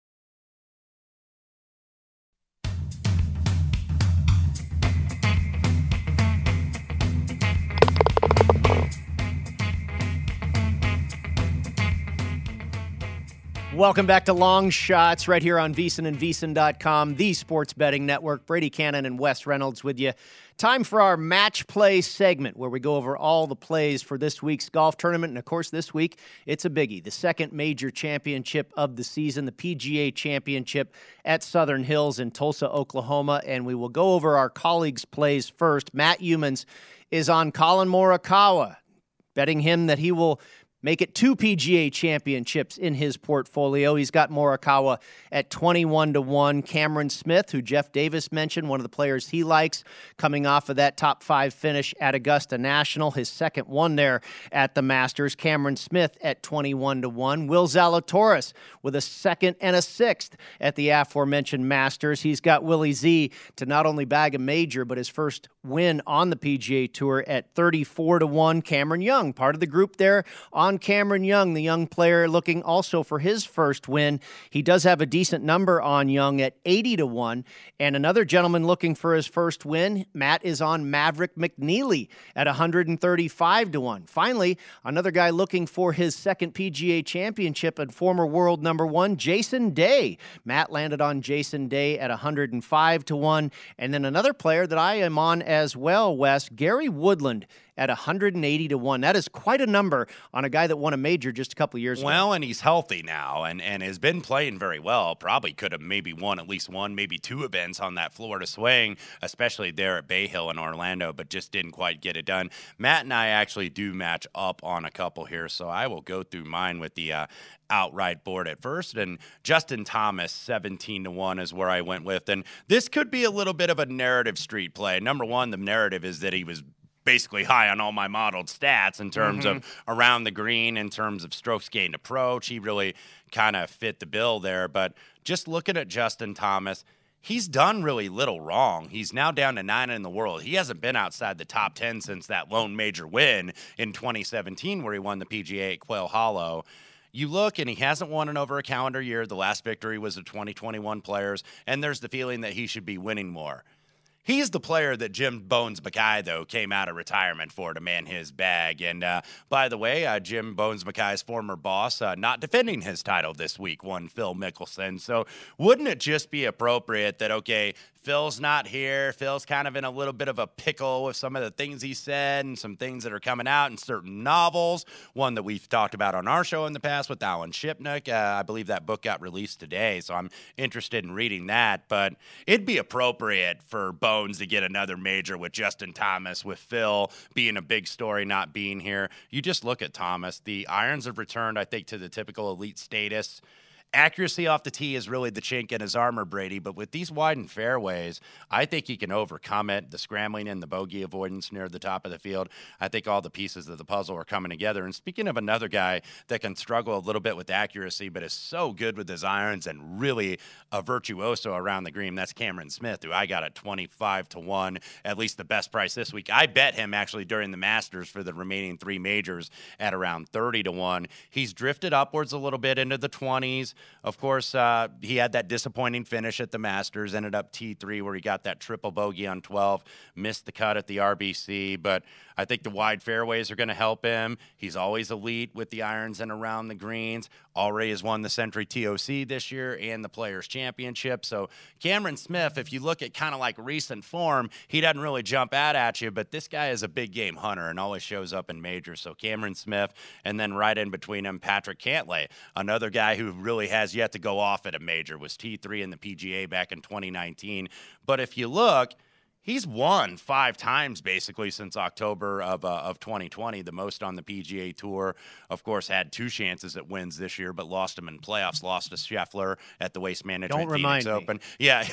Welcome back to Long Shots right here on VEASAN and VEASAN dot com, the sports betting network. Brady Cannon and Wes Reynolds with you. Time for our match play segment where we go over all the plays for this week's golf tournament. And, of course, this week it's a biggie, the second major championship of the season, the P G A Championship at Southern Hills in Tulsa, Oklahoma. And we will go over our colleagues' plays first. Matt Youmans is on Colin Morikawa, betting him that he will make it two P G A championships in his portfolio. He's got Morikawa at twenty-one to one. Cameron Smith, who Jeff Davis mentioned, one of the players he likes, coming off of that top five finish at Augusta National, his second one there at the Masters. Cameron Smith at twenty-one to one. Will Zalatoris with a second and a sixth at the aforementioned Masters. He's got Willie Z to not only bag a major, but his first win on the P G A Tour at thirty-four to one. Cameron Young, part of the group there on Cameron Young, the young player looking also for his first win. He does have a decent number on Young at eighty to one. And another gentleman looking for his first win, Matt, is on Maverick McNeely at one hundred thirty-five to one. Finally, another guy looking for his second P G A championship and former world number one, Jason Day. Matt landed on Jason Day at one hundred five to one. And then another player that I am on as well, Wes, Gary Woodland at one hundred eighty to one. That is quite a number on a guy that won a major just a couple of years ago. Well, and he's healthy now and, and has been playing very well. Probably could have maybe won at least one, maybe two events on that Florida swing, especially there at Bay Hill in Orlando, but just didn't quite get it done. Matt and I actually do match up on a couple here, so I will go through mine with the uh, outright board at first. And Justin Thomas, seventeen to one is where I went with. And this could be a little bit of a narrative street play. Number one, the narrative is that he was basically high on all my modeled stats in terms mm-hmm. of around the green, in terms of strokes gained approach. He really kind of fit the bill there. But just looking at Justin Thomas, he's done really little wrong. He's now down to nine in the world. He hasn't been outside the top ten since that lone major win in twenty seventeen where he won the P G A at Quail Hollow. You look, and he hasn't won in over a calendar year. The last victory was the twenty twenty-one Players, and there's the feeling that he should be winning more. He's the player that Jim Bones Mackay, though, came out of retirement for to man his bag. And, uh, by the way, uh, Jim Bones Mackay's former boss, uh, not defending his title this week, won Phil Mickelson. So wouldn't it just be appropriate that, okay, Phil's not here. Phil's kind of in a little bit of a pickle with some of the things he said and some things that are coming out in certain novels. One that we've talked about on our show in the past with Alan Shipnuck. Uh, I believe that book got released today, so I'm interested in reading that. But it'd be appropriate for Bones to get another major with Justin Thomas, with Phil being a big story not being here. You just look at Thomas. The irons have returned, I think, to the typical elite status. Accuracy off the tee is really the chink in his armor, Brady, but with these widened fairways, I think he can overcome it. The scrambling and the bogey avoidance near the top of the field, I think all the pieces of the puzzle are coming together. And speaking of another guy that can struggle a little bit with accuracy, but is so good with his irons and really a virtuoso around the green, that's Cameron Smith, who I got at twenty-five to one, at least the best price this week. I bet him actually during the Masters for the remaining three majors at around thirty to one. He's drifted upwards a little bit into the twenties. Of course, uh, he had that disappointing finish at the Masters, ended up T three where he got that triple bogey on twelve, missed the cut at the R B C, but I think the wide fairways are going to help him. He's always elite with the irons and around the greens. Already has won the Century T O C this year and the Players' Championship. So Cameron Smith, if you look at kind of like recent form, he doesn't really jump out at you, but this guy is a big game hunter and always shows up in majors. So Cameron Smith, and then right in between him, Patrick Cantlay, another guy who really has yet to go off at a major, was T three in the P G A back in twenty nineteen. But if you look, He's won five times basically since October of uh, of twenty twenty, the most on the P G A Tour. Of course, had two chances at wins this year, but lost them in playoffs. Lost to Scheffler at the Waste Management Don't Phoenix remind me. Open. Yeah,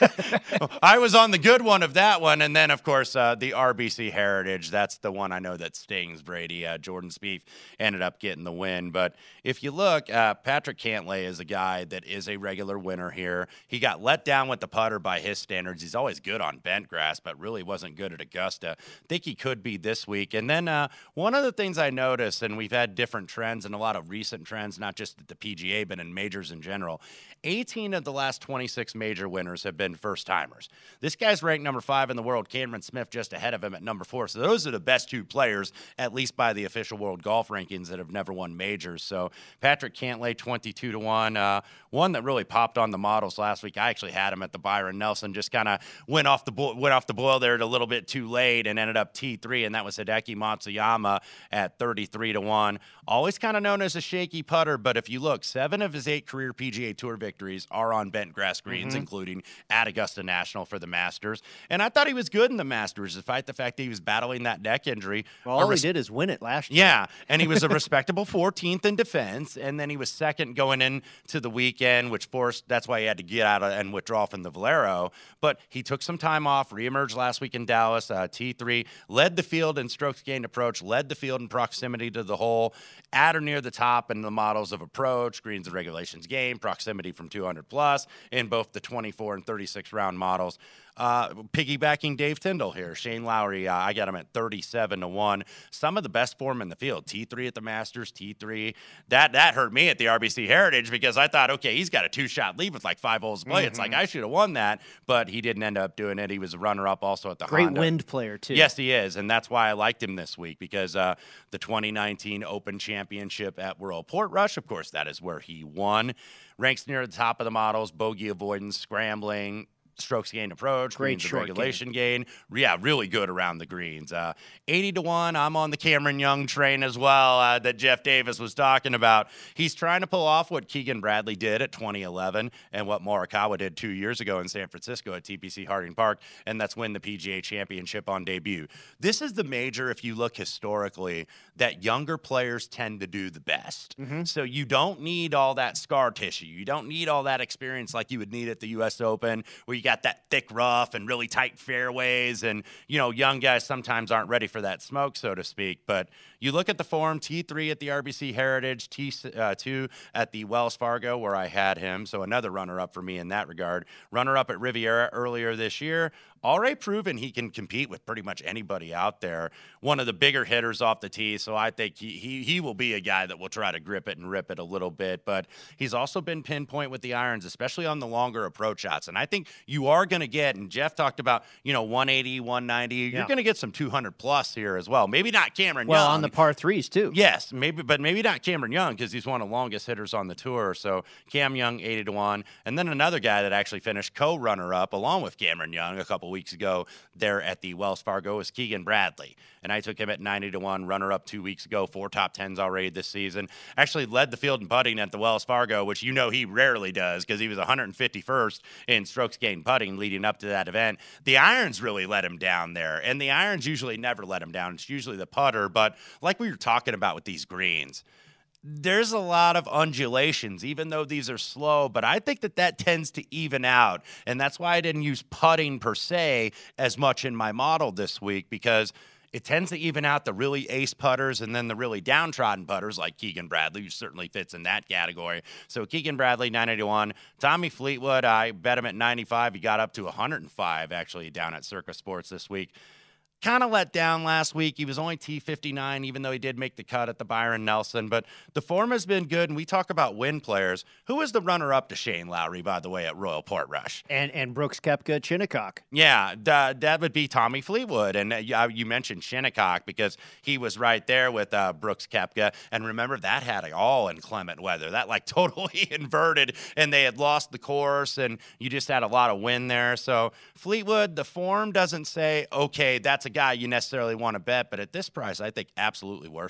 I was on the good one of that one, and then of course uh, the R B C Heritage. That's the one I know that stings, Brady. Uh, Jordan Spieth ended up getting the win, but if you look, uh, Patrick Cantlay is a guy that is a regular winner here. He got let down with the putter by his standards. He's always good on bent grass, but really wasn't good at Augusta. Think he could be this week. And then uh, one of the things I noticed, and we've had different trends and a lot of recent trends, not just at the P G A, but in majors in general. eighteen of the last twenty-six major winners have been first-timers. This guy's ranked number five in the world. Cameron Smith just ahead of him at number four. So those are the best two players, at least by the official world golf rankings, that have never won majors. So Patrick Cantlay, twenty-two to one. Uh, one that really popped on the models last week. I actually had him at the Byron Nelson. Just kind of went off the bo- went off the boil there a little bit too late and ended up T three, and that was Hideki Matsuyama at thirty-three to one. Always kind of known as a shaky putter, but if you look, seven of his eight career P G A Tour victories are on bent grass greens, Mm-hmm. including at Augusta National for the Masters. And I thought he was good in the Masters, despite the fact that he was battling that neck injury. Well, all res- he did is win it last year. Yeah, and he was a respectable fourteenth in defense, and then he was second going into the weekend, which forced, that's why he had to get out of, and withdraw from the Valero. But he took some time off, reemerged last week in Dallas, uh, T three, led the field in strokes gained approach, led the field in proximity to the hole, at or near the top in the models of approach, greens and regulations game, proximity from two hundred plus in both the twenty-four and thirty-six round models. Uh, piggybacking Dave Tyndall here. Shane Lowry, uh, I got him at thirty-seven to one. Some of the best form in the field. T three at the Masters, T three. That that hurt me at the R B C Heritage because I thought, okay, he's got a two-shot lead with like five holes to play. Mm-hmm. It's like, I should have won that, but he didn't end up doing it. He was a runner-up also at the Great Honda. wind player, too. Yes, he is, and that's why I liked him this week because uh, the twenty nineteen Open Championship at Royal Portrush, of course, that is where he won. Ranks near the top of the models, bogey avoidance, scrambling, strokes gained approach, Great greens and short regulation gain. Yeah, really good around the greens. Uh, eighty to one, I'm on the Cameron Young train as well uh, that Jeff Davis was talking about. He's trying to pull off what Keegan Bradley did at twenty eleven and what Morikawa did two years ago in San Francisco at T P C Harding Park, and that's win the P G A Championship on debut. This is the major, if you look historically, that younger players tend to do the best. Mm-hmm. So you don't need all that scar tissue. You don't need all that experience like you would need at the U S Open, where you got that thick rough and really tight fairways, and you know, young guys sometimes aren't ready for that smoke, so to speak. But you look at the form, T three at the R B C Heritage, T two at the Wells Fargo, where I had him, so another runner-up for me in that regard. Runner-up at Riviera earlier this year. Already proven he can compete with pretty much anybody out there. One of the bigger hitters off the tee, so I think he, he he will be a guy that will try to grip it and rip it a little bit. But he's also been pinpoint with the irons, especially on the longer approach shots. And I think you are going to get, and Jeff talked about, you know, one eighty, one ninety. You're Yeah. going to get some two hundred plus here as well. Maybe not Cameron Well, Young. on the par threes, too. Yes, maybe, but maybe not Cameron Young because he's one of the longest hitters on the tour. So Cam Young, eighty to one. And then another guy that actually finished co-runner-up along with Cameron Young a couple weeks ago there at the Wells Fargo is Keegan Bradley. And I took him at ninety to one, runner-up two weeks ago, four top tens already this season. Actually led the field in putting at the Wells Fargo, which you know he rarely does because he was one hundred fifty-first in strokes gained putting leading up to that event. The irons really let him down there, and the irons usually never let him down. It's usually the putter, but like we were talking about with these greens, there's a lot of undulations, even though these are slow, but I think that that tends to even out, and that's why I didn't use putting per se as much in my model this week, because it tends to even out the really ace putters and then the really downtrodden putters like Keegan Bradley, who certainly fits in that category. So Keegan Bradley, ninety to one. Tommy Fleetwood, I bet him at ninety-five. He got up to one hundred five, actually, down at Circa Sports this week. Kind of let down last week. He was only T fifty-nine, even though he did make the cut at the Byron Nelson. But the form has been good, and we talk about win players. Who was the runner-up to Shane Lowry, by the way, at Royal Portrush? And and Brooks Koepka, Shinnecock. Yeah, that, that would be Tommy Fleetwood. And uh, you mentioned Shinnecock because he was right there with uh, Brooks Koepka. And remember, that had it all inclement weather. That, like, totally inverted, and they had lost the course, and you just had a lot of wind there. So Fleetwood, the form doesn't say, okay, that's a guy you necessarily want to bet, but at this price, I think absolutely worth it.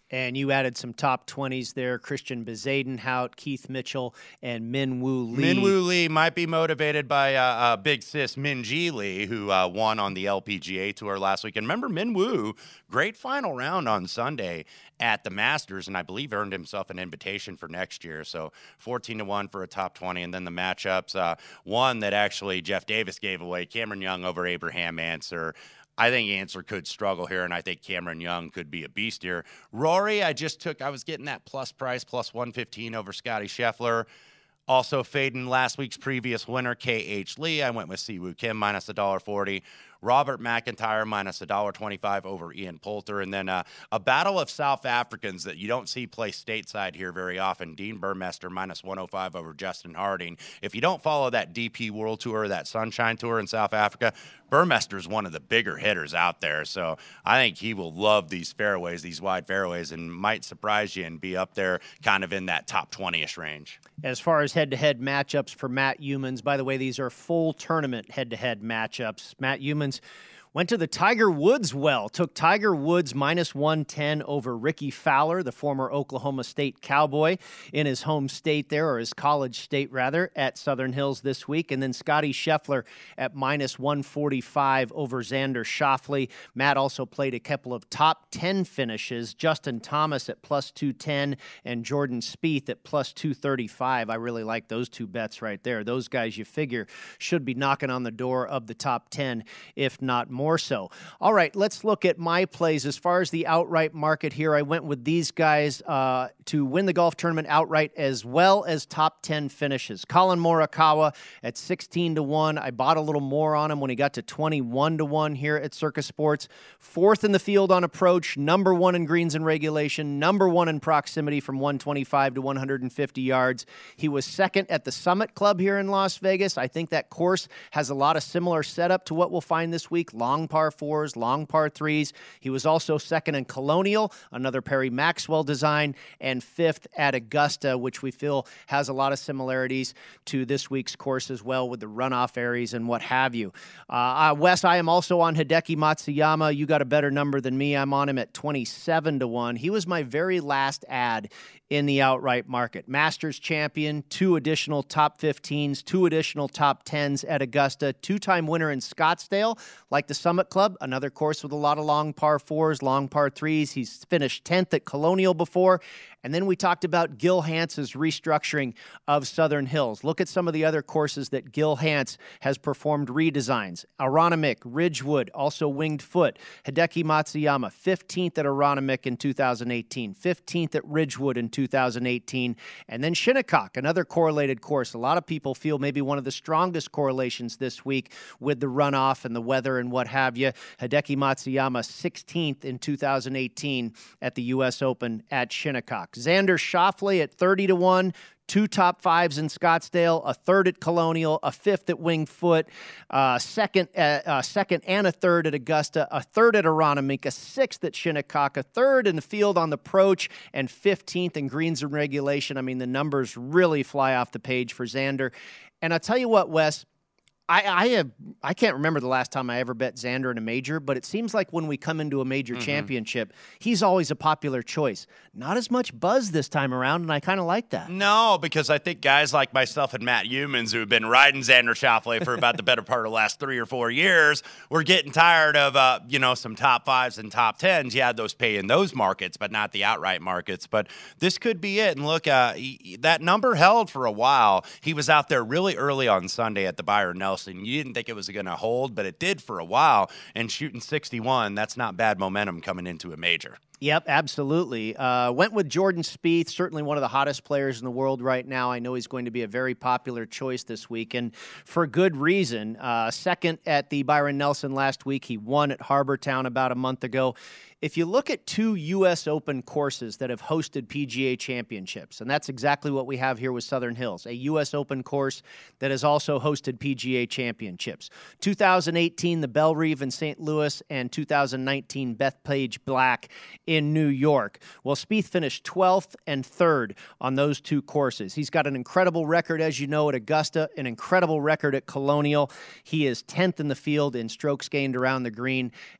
And you added some top twenties there: Christian Bezadenhout, Keith Mitchell, and Min Woo Lee. Min Woo Lee might be motivated by uh, uh, big sis Min Ji Lee, who uh, won on the L P G A Tour last week. And remember, Min Woo, great final round on Sunday at the Masters, and I believe earned himself an invitation for next year. So fourteen to one for a top twenty. And then the matchups, uh, one that actually Jeff Davis gave away, Cameron Young over Abraham Answer. I think Answer could struggle here, and I think Cameron Young could be a beast here. Rory, I just took, I was getting that plus price, plus one fifteen over Scotty Scheffler. Also fading last week's previous winner, K H Lee. I went with Siwoo Kim minus one dollar forty. Robert McIntyre minus one dollar twenty-five over Ian Poulter. And then uh, a battle of South Africans that you don't see play stateside here very often. Dean Burmester minus one oh five over Justin Harding. If you don't follow that D P World Tour, that Sunshine Tour in South Africa, Burmester's one of the bigger hitters out there. So I think he will love these fairways, these wide fairways, and might surprise you and be up there kind of in that top twenty-ish range. As far as head-to-head matchups for Matt Youmans, by the way, these are full tournament head-to-head matchups. Matt Youmans went to the Tiger Woods well, took Tiger Woods minus one ten over Ricky Fowler, the former Oklahoma State Cowboy, in his home state there, or his college state rather, at Southern Hills this week. And then Scotty Scheffler at minus one forty-five over Xander Schauffele. Matt also played a couple of top ten finishes, Justin Thomas at plus two ten and Jordan Spieth at plus two thirty-five. I really like those two bets right there. Those guys, you figure, should be knocking on the door of the top ten, if not more. More so. All right, let's look at my plays. As far as the outright market here, I went with these guys uh, to win the golf tournament outright as well as top ten finishes. Colin Morikawa at sixteen to one. I bought a little more on him when he got to twenty-one to one here at Circa Sports. Fourth in the field on approach, number one in greens and regulation, number one in proximity from one twenty-five to one hundred fifty yards. He was second at the Summit Club here in Las Vegas. I think that course has a lot of similar setup to what we'll find this week. Long par fours, long par threes. He was also second in Colonial, another Perry Maxwell design, and fifth at Augusta, which we feel has a lot of similarities to this week's course as well, with the runoff areas and what have you. Uh, uh, Wes, I am also on Hideki Matsuyama. You got a better number than me. I'm on him at twenty-seven to one. He was my very last ad in the outright market. Masters champion, two additional top fifteens, two additional top tens at Augusta, two-time winner in Scottsdale, like the Summit Club, another course with a lot of long par fours, long par threes. He's finished tenth at Colonial before. And then we talked about Gil Hanse's restructuring of Southern Hills. Look at some of the other courses that Gil Hanse has performed redesigns. Aronimink, Ridgewood, also Winged Foot. Hideki Matsuyama, fifteenth at Aronimink in two thousand eighteen, fifteenth at Ridgewood in two thousand eighteen. And then Shinnecock, another correlated course. A lot of people feel maybe one of the strongest correlations this week with the runoff and the weather and what have you. Hideki Matsuyama, sixteenth in two thousand eighteen at the U S Open at Shinnecock. Xander Schauffele at thirty to one, two top fives in Scottsdale, a third at Colonial, a fifth at Winged Foot, uh, second, uh, uh, second and a third at Augusta, a third at Aronimink, a sixth at Shinnecock, a third in the field on the approach, and fifteenth in greens and regulation. I mean, the numbers really fly off the page for Xander. And I'll tell you what, Wes, I, I have I can't remember the last time I ever bet Xander in a major, but it seems like when we come into a major mm-hmm. championship, he's always a popular choice. Not as much buzz this time around, and I kind of like that. No, because I think guys like myself and Matt Youmans, who have been riding Xander Schauffele for about the better part of the last three or four years, we're getting tired of uh, you know some top fives and top tens. Yeah, those pay in those markets, but not the outright markets. But this could be it. And look, uh, he, that number held for a while. He was out there really early on Sunday at the Byron Nelson. You didn't think it was going to hold, but it did for a while. And shooting sixty-one, that's not bad momentum coming into a major. Yep, absolutely. Uh, went with Jordan Spieth, certainly one of the hottest players in the world right now. I know he's going to be a very popular choice this week, and for good reason. Uh, second at the Byron Nelson last week. He won at Harbor Town about a month ago. If you look at two U S Open courses that have hosted P G A championships, and that's exactly what we have here with Southern Hills, a U S Open course that has also hosted P G A championships. two thousand eighteen, the Bellerive in Saint Louis, and two thousand nineteen, Bethpage Black in New York. Well, Spieth finished twelfth and third on those two courses. He's got an incredible record, as you know, at Augusta, an incredible record at Colonial. He is tenth in the field in strokes gained around the green,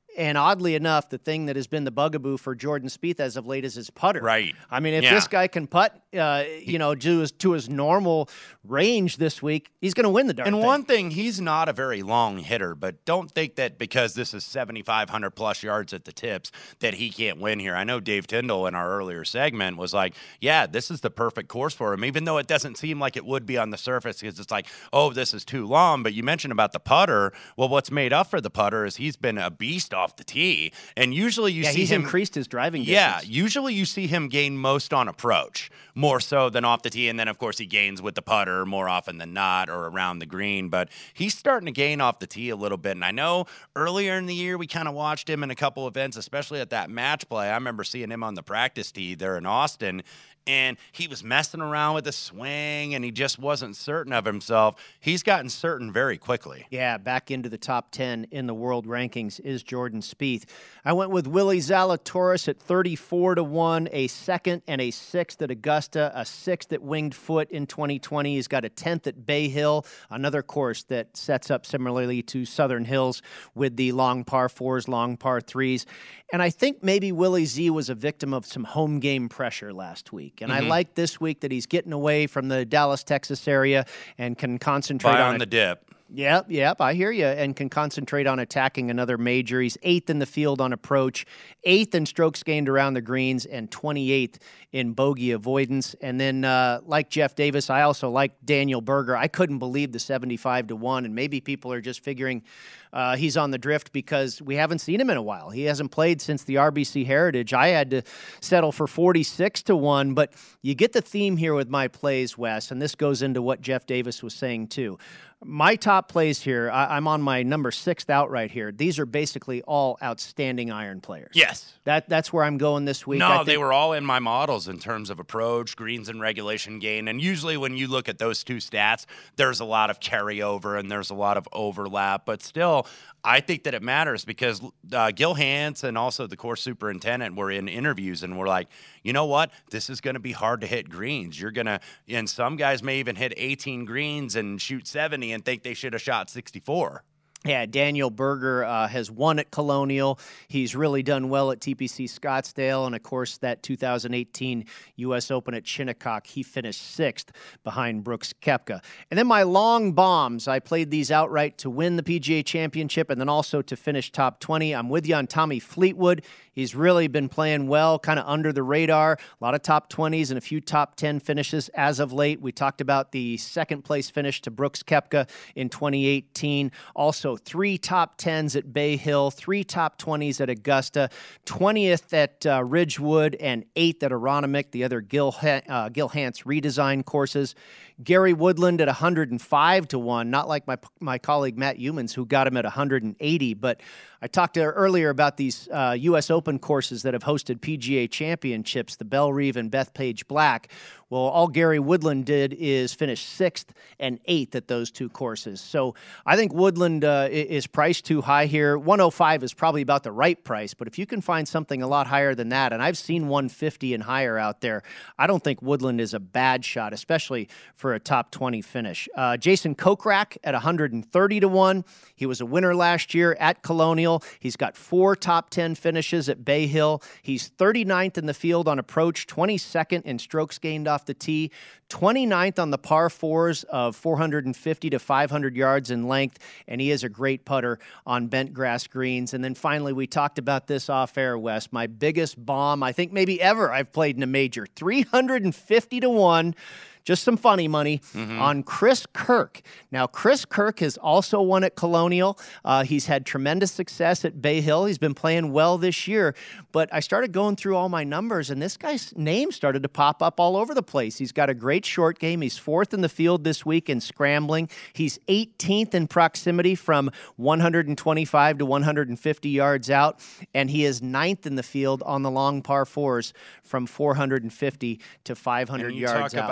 And oddly enough, the thing that has been the bugaboo for Jordan Spieth as of late is his putter. Right. I mean, if Yeah. this guy can putt, uh, you know, to his, to his normal range this week, he's going to win the darn And thing. one thing, he's not a very long hitter, but don't think that because this is seventy-five hundred plus yards at the tips that he can't win here. I know Dave Tyndall in our earlier segment was like, yeah, this is the perfect course for him, even though it doesn't seem like it would be on the surface because it's like, oh, this is too long. But you mentioned about the putter. Well, what's made up for the putter is he's been a beast off the tee. And usually you yeah, see he's him increased his driving distance. Yeah, usually you see him gain most on approach, more so than off the tee. And then, of course, he gains with the putter more often than not or around the green. But he's starting to gain off the tee a little bit. And I know earlier in the year we kind of watched him in a couple events, especially at that match play. I remember seeing him on the practice tee there in Austin. And he was messing around with the swing, and he just wasn't certain of himself. He's gotten certain very quickly. Yeah, back into the top ten in the world rankings is Jordan Spieth. I went with Willie Zalatoris at thirty-four to one, a second and a sixth at Augusta, a sixth at Winged Foot in twenty twenty. He's got a tenth at Bay Hill, another course that sets up similarly to Southern Hills with the long par fours, long par threes. And I think maybe Willie Z was a victim of some home game pressure last week. And mm-hmm. I like this week that he's getting away from the Dallas, Texas area and can concentrate Buy on, on a, the dip. Yep, yep, I hear you, and can concentrate on attacking another major. He's eighth in the field on approach, eighth in strokes gained around the greens, and twenty-eighth in bogey avoidance. And then, uh, like Jeff Davis, I also like Daniel Berger. I couldn't believe the seventy-five to one, and maybe people are just figuring uh, he's on the drift because we haven't seen him in a while. He hasn't played since the R B C Heritage. I had to settle for forty-six to one, but you get the theme here with my plays, Wes, and this goes into what Jeff Davis was saying too. My top plays here, I, I'm on my number sixth outright here. These are basically all outstanding iron players. Yes. That That's where I'm going this week. No, I think, they were all in my models in terms of approach, greens, and regulation gain. And usually when you look at those two stats, there's a lot of carryover and there's a lot of overlap. But still, I think that it matters because uh, Gil Hanse and also the course superintendent were in interviews and were like, you know what? This is going to be hard to hit greens. You're going to, and some guys may even hit eighteen greens and shoot seventy and think they should have shot sixty-four. Yeah, Daniel Berger uh, has won at Colonial. He's really done well at T P C Scottsdale. And, of course, that two thousand eighteen U S Open at Shinnecock, he finished sixth behind Brooks Koepka. And then my long bombs, I played these outright to win the P G A Championship and then also to finish top twenty. I'm with you on Tommy Fleetwood. He's really been playing well, kind of under the radar. A lot of top twenties and a few top ten finishes as of late. We talked about the second place finish to Brooks Koepka in twenty eighteen. Also, three top tens at Bay Hill, three top twenties at Augusta, twentieth at uh, Ridgewood, and eighth at Aronimink, the other Gil, uh, Gil Hanse redesign courses. Gary Woodland at one hundred five to one, not like my my colleague Matt Humans, who got him at one hundred eighty. But I talked to earlier about these uh, U S Open courses that have hosted P G A championships, the Bellerive and Bethpage Black. Well, all Gary Woodland did is finish sixth and eighth at those two courses. So I think Woodland uh, is priced too high here. one oh five is probably about the right price, but if you can find something a lot higher than that, and I've seen one fifty and higher out there, I don't think Woodland is a bad shot, especially for a top twenty finish. Uh, Jason Kokrak at one hundred thirty to one. He was a winner last year at Colonial. He's got four top ten finishes at Bay Hill. He's thirty-ninth in the field on approach, twenty-second in strokes gained off the tee, twenty-ninth on the par fours of four hundred fifty to five hundred yards in length, and he is a great putter on bent grass greens. And then finally, we talked about this off air, Wes, my biggest bomb, I think maybe ever I've played in a major, three hundred fifty to one. Just some funny money mm-hmm. on Chris Kirk. Now, Chris Kirk has also won at Colonial. Uh, he's had tremendous success at Bay Hill. He's been playing well this year. But I started going through all my numbers, and this guy's name started to pop up all over the place. He's got a great short game. He's fourth in the field this week in scrambling. He's eighteenth in proximity from one hundred twenty-five to one hundred fifty yards out. And he is ninth in the field on the long par fours from four hundred fifty to five hundred and you yards talk out. About a guy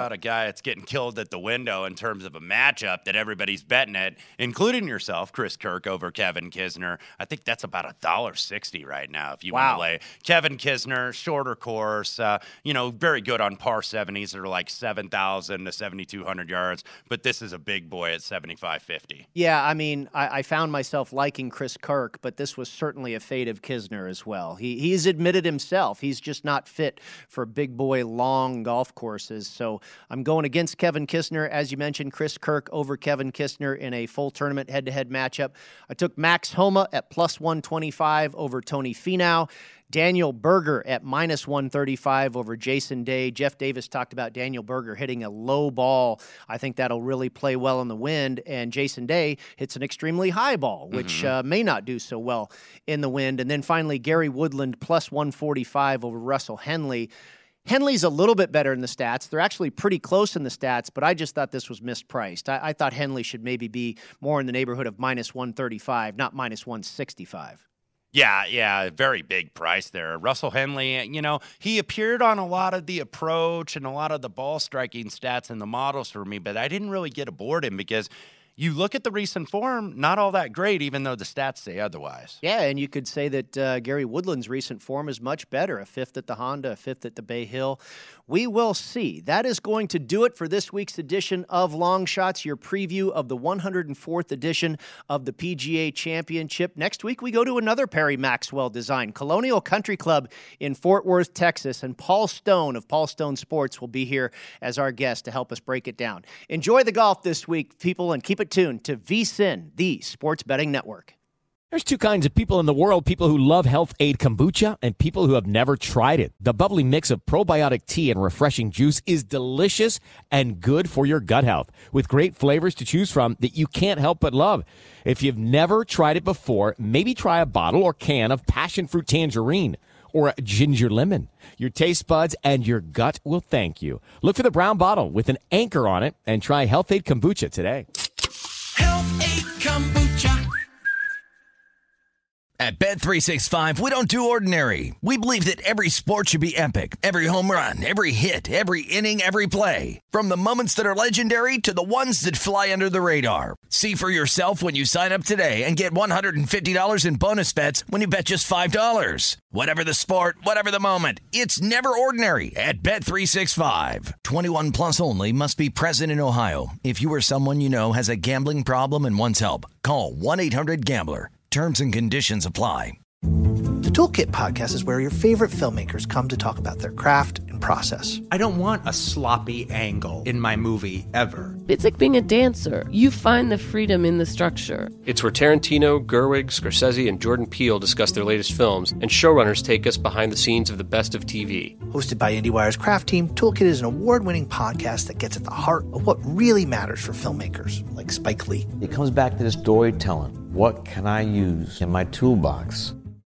guy that's getting killed at the window in terms of a matchup that everybody's betting at, including yourself, Chris Kirk over Kevin Kisner. I think that's about a dollar sixty right now if you Wow. want to lay. Kevin Kisner, shorter course, uh, you know, very good on par seventies that are like seven thousand to seventy-two hundred yards, but this is a big boy at seventy-five fifty. Yeah, I mean, I, I found myself liking Chris Kirk, but this was certainly a fade of Kisner as well. He He's admitted himself he's just not fit for big boy long golf courses. So I'm going against Kevin Kisner. As you mentioned, Chris Kirk over Kevin Kisner in a full tournament head-to-head matchup. I took Max Homa at plus one twenty-five over Tony Finau. Daniel Berger at minus one thirty-five over Jason Day. Jeff Davis talked about Daniel Berger hitting a low ball. I think that'll really play well in the wind. And Jason Day hits an extremely high ball, which mm-hmm. uh, may not do so well in the wind. And then finally, Gary Woodland plus one forty-five over Russell Henley. Henley's a little bit better in the stats. They're actually pretty close in the stats, but I just thought this was mispriced. I, I thought Henley should maybe be more in the neighborhood of minus one thirty-five, not minus one sixty-five. Yeah, yeah, very big price there. Russell Henley, you know, he appeared on a lot of the approach and a lot of the ball striking stats in the models for me, but I didn't really get aboard him because you look at the recent form, not all that great, even though the stats say otherwise. Yeah, and you could say that uh, Gary Woodland's recent form is much better. A fifth at the Honda, a fifth at the Bay Hill. We will see. That is going to do it for this week's edition of Long Shots, your preview of the one hundred fourth edition of the P G A Championship. Next week, we go to another Perry Maxwell design, Colonial Country Club in Fort Worth, Texas, and Paul Stone of Paul Stone Sports will be here as our guest to help us break it down. Enjoy the golf this week, people, and keep it tuned to VSiN, the Sports Betting Network. There's two kinds of people in the world, people who love Health Aid Kombucha and people who have never tried it. The bubbly mix of probiotic tea and refreshing juice is delicious and good for your gut health, with great flavors to choose from that you can't help but love. If you've never tried it before, maybe try a bottle or can of passion fruit tangerine or a ginger lemon. Your taste buds and your gut will thank you. Look for the brown bottle with an anchor on it and try Health Aid Kombucha today. Health Aid Kombucha. At Bet three sixty-five, we don't do ordinary. We believe that every sport should be epic. Every home run, every hit, every inning, every play. From the moments that are legendary to the ones that fly under the radar. See for yourself when you sign up today and get one hundred fifty dollars in bonus bets when you bet just five dollars. Whatever the sport, whatever the moment, it's never ordinary at Bet three sixty-five. twenty-one plus only. Must be present in Ohio. If you or someone you know has a gambling problem and wants help, call one eight hundred gambler. Terms and conditions apply. The Toolkit Podcast is where your favorite filmmakers come to talk about their craft and process. I don't want a sloppy angle in my movie ever. It's like being a dancer. You find the freedom in the structure. It's where Tarantino, Gerwig, Scorsese, and Jordan Peele discuss their latest films, and showrunners take us behind the scenes of the best of T V. Hosted by IndieWire's craft team, Toolkit is an award-winning podcast that gets at the heart of what really matters for filmmakers, like Spike Lee. It comes back to the storytelling. What can I use in my toolbox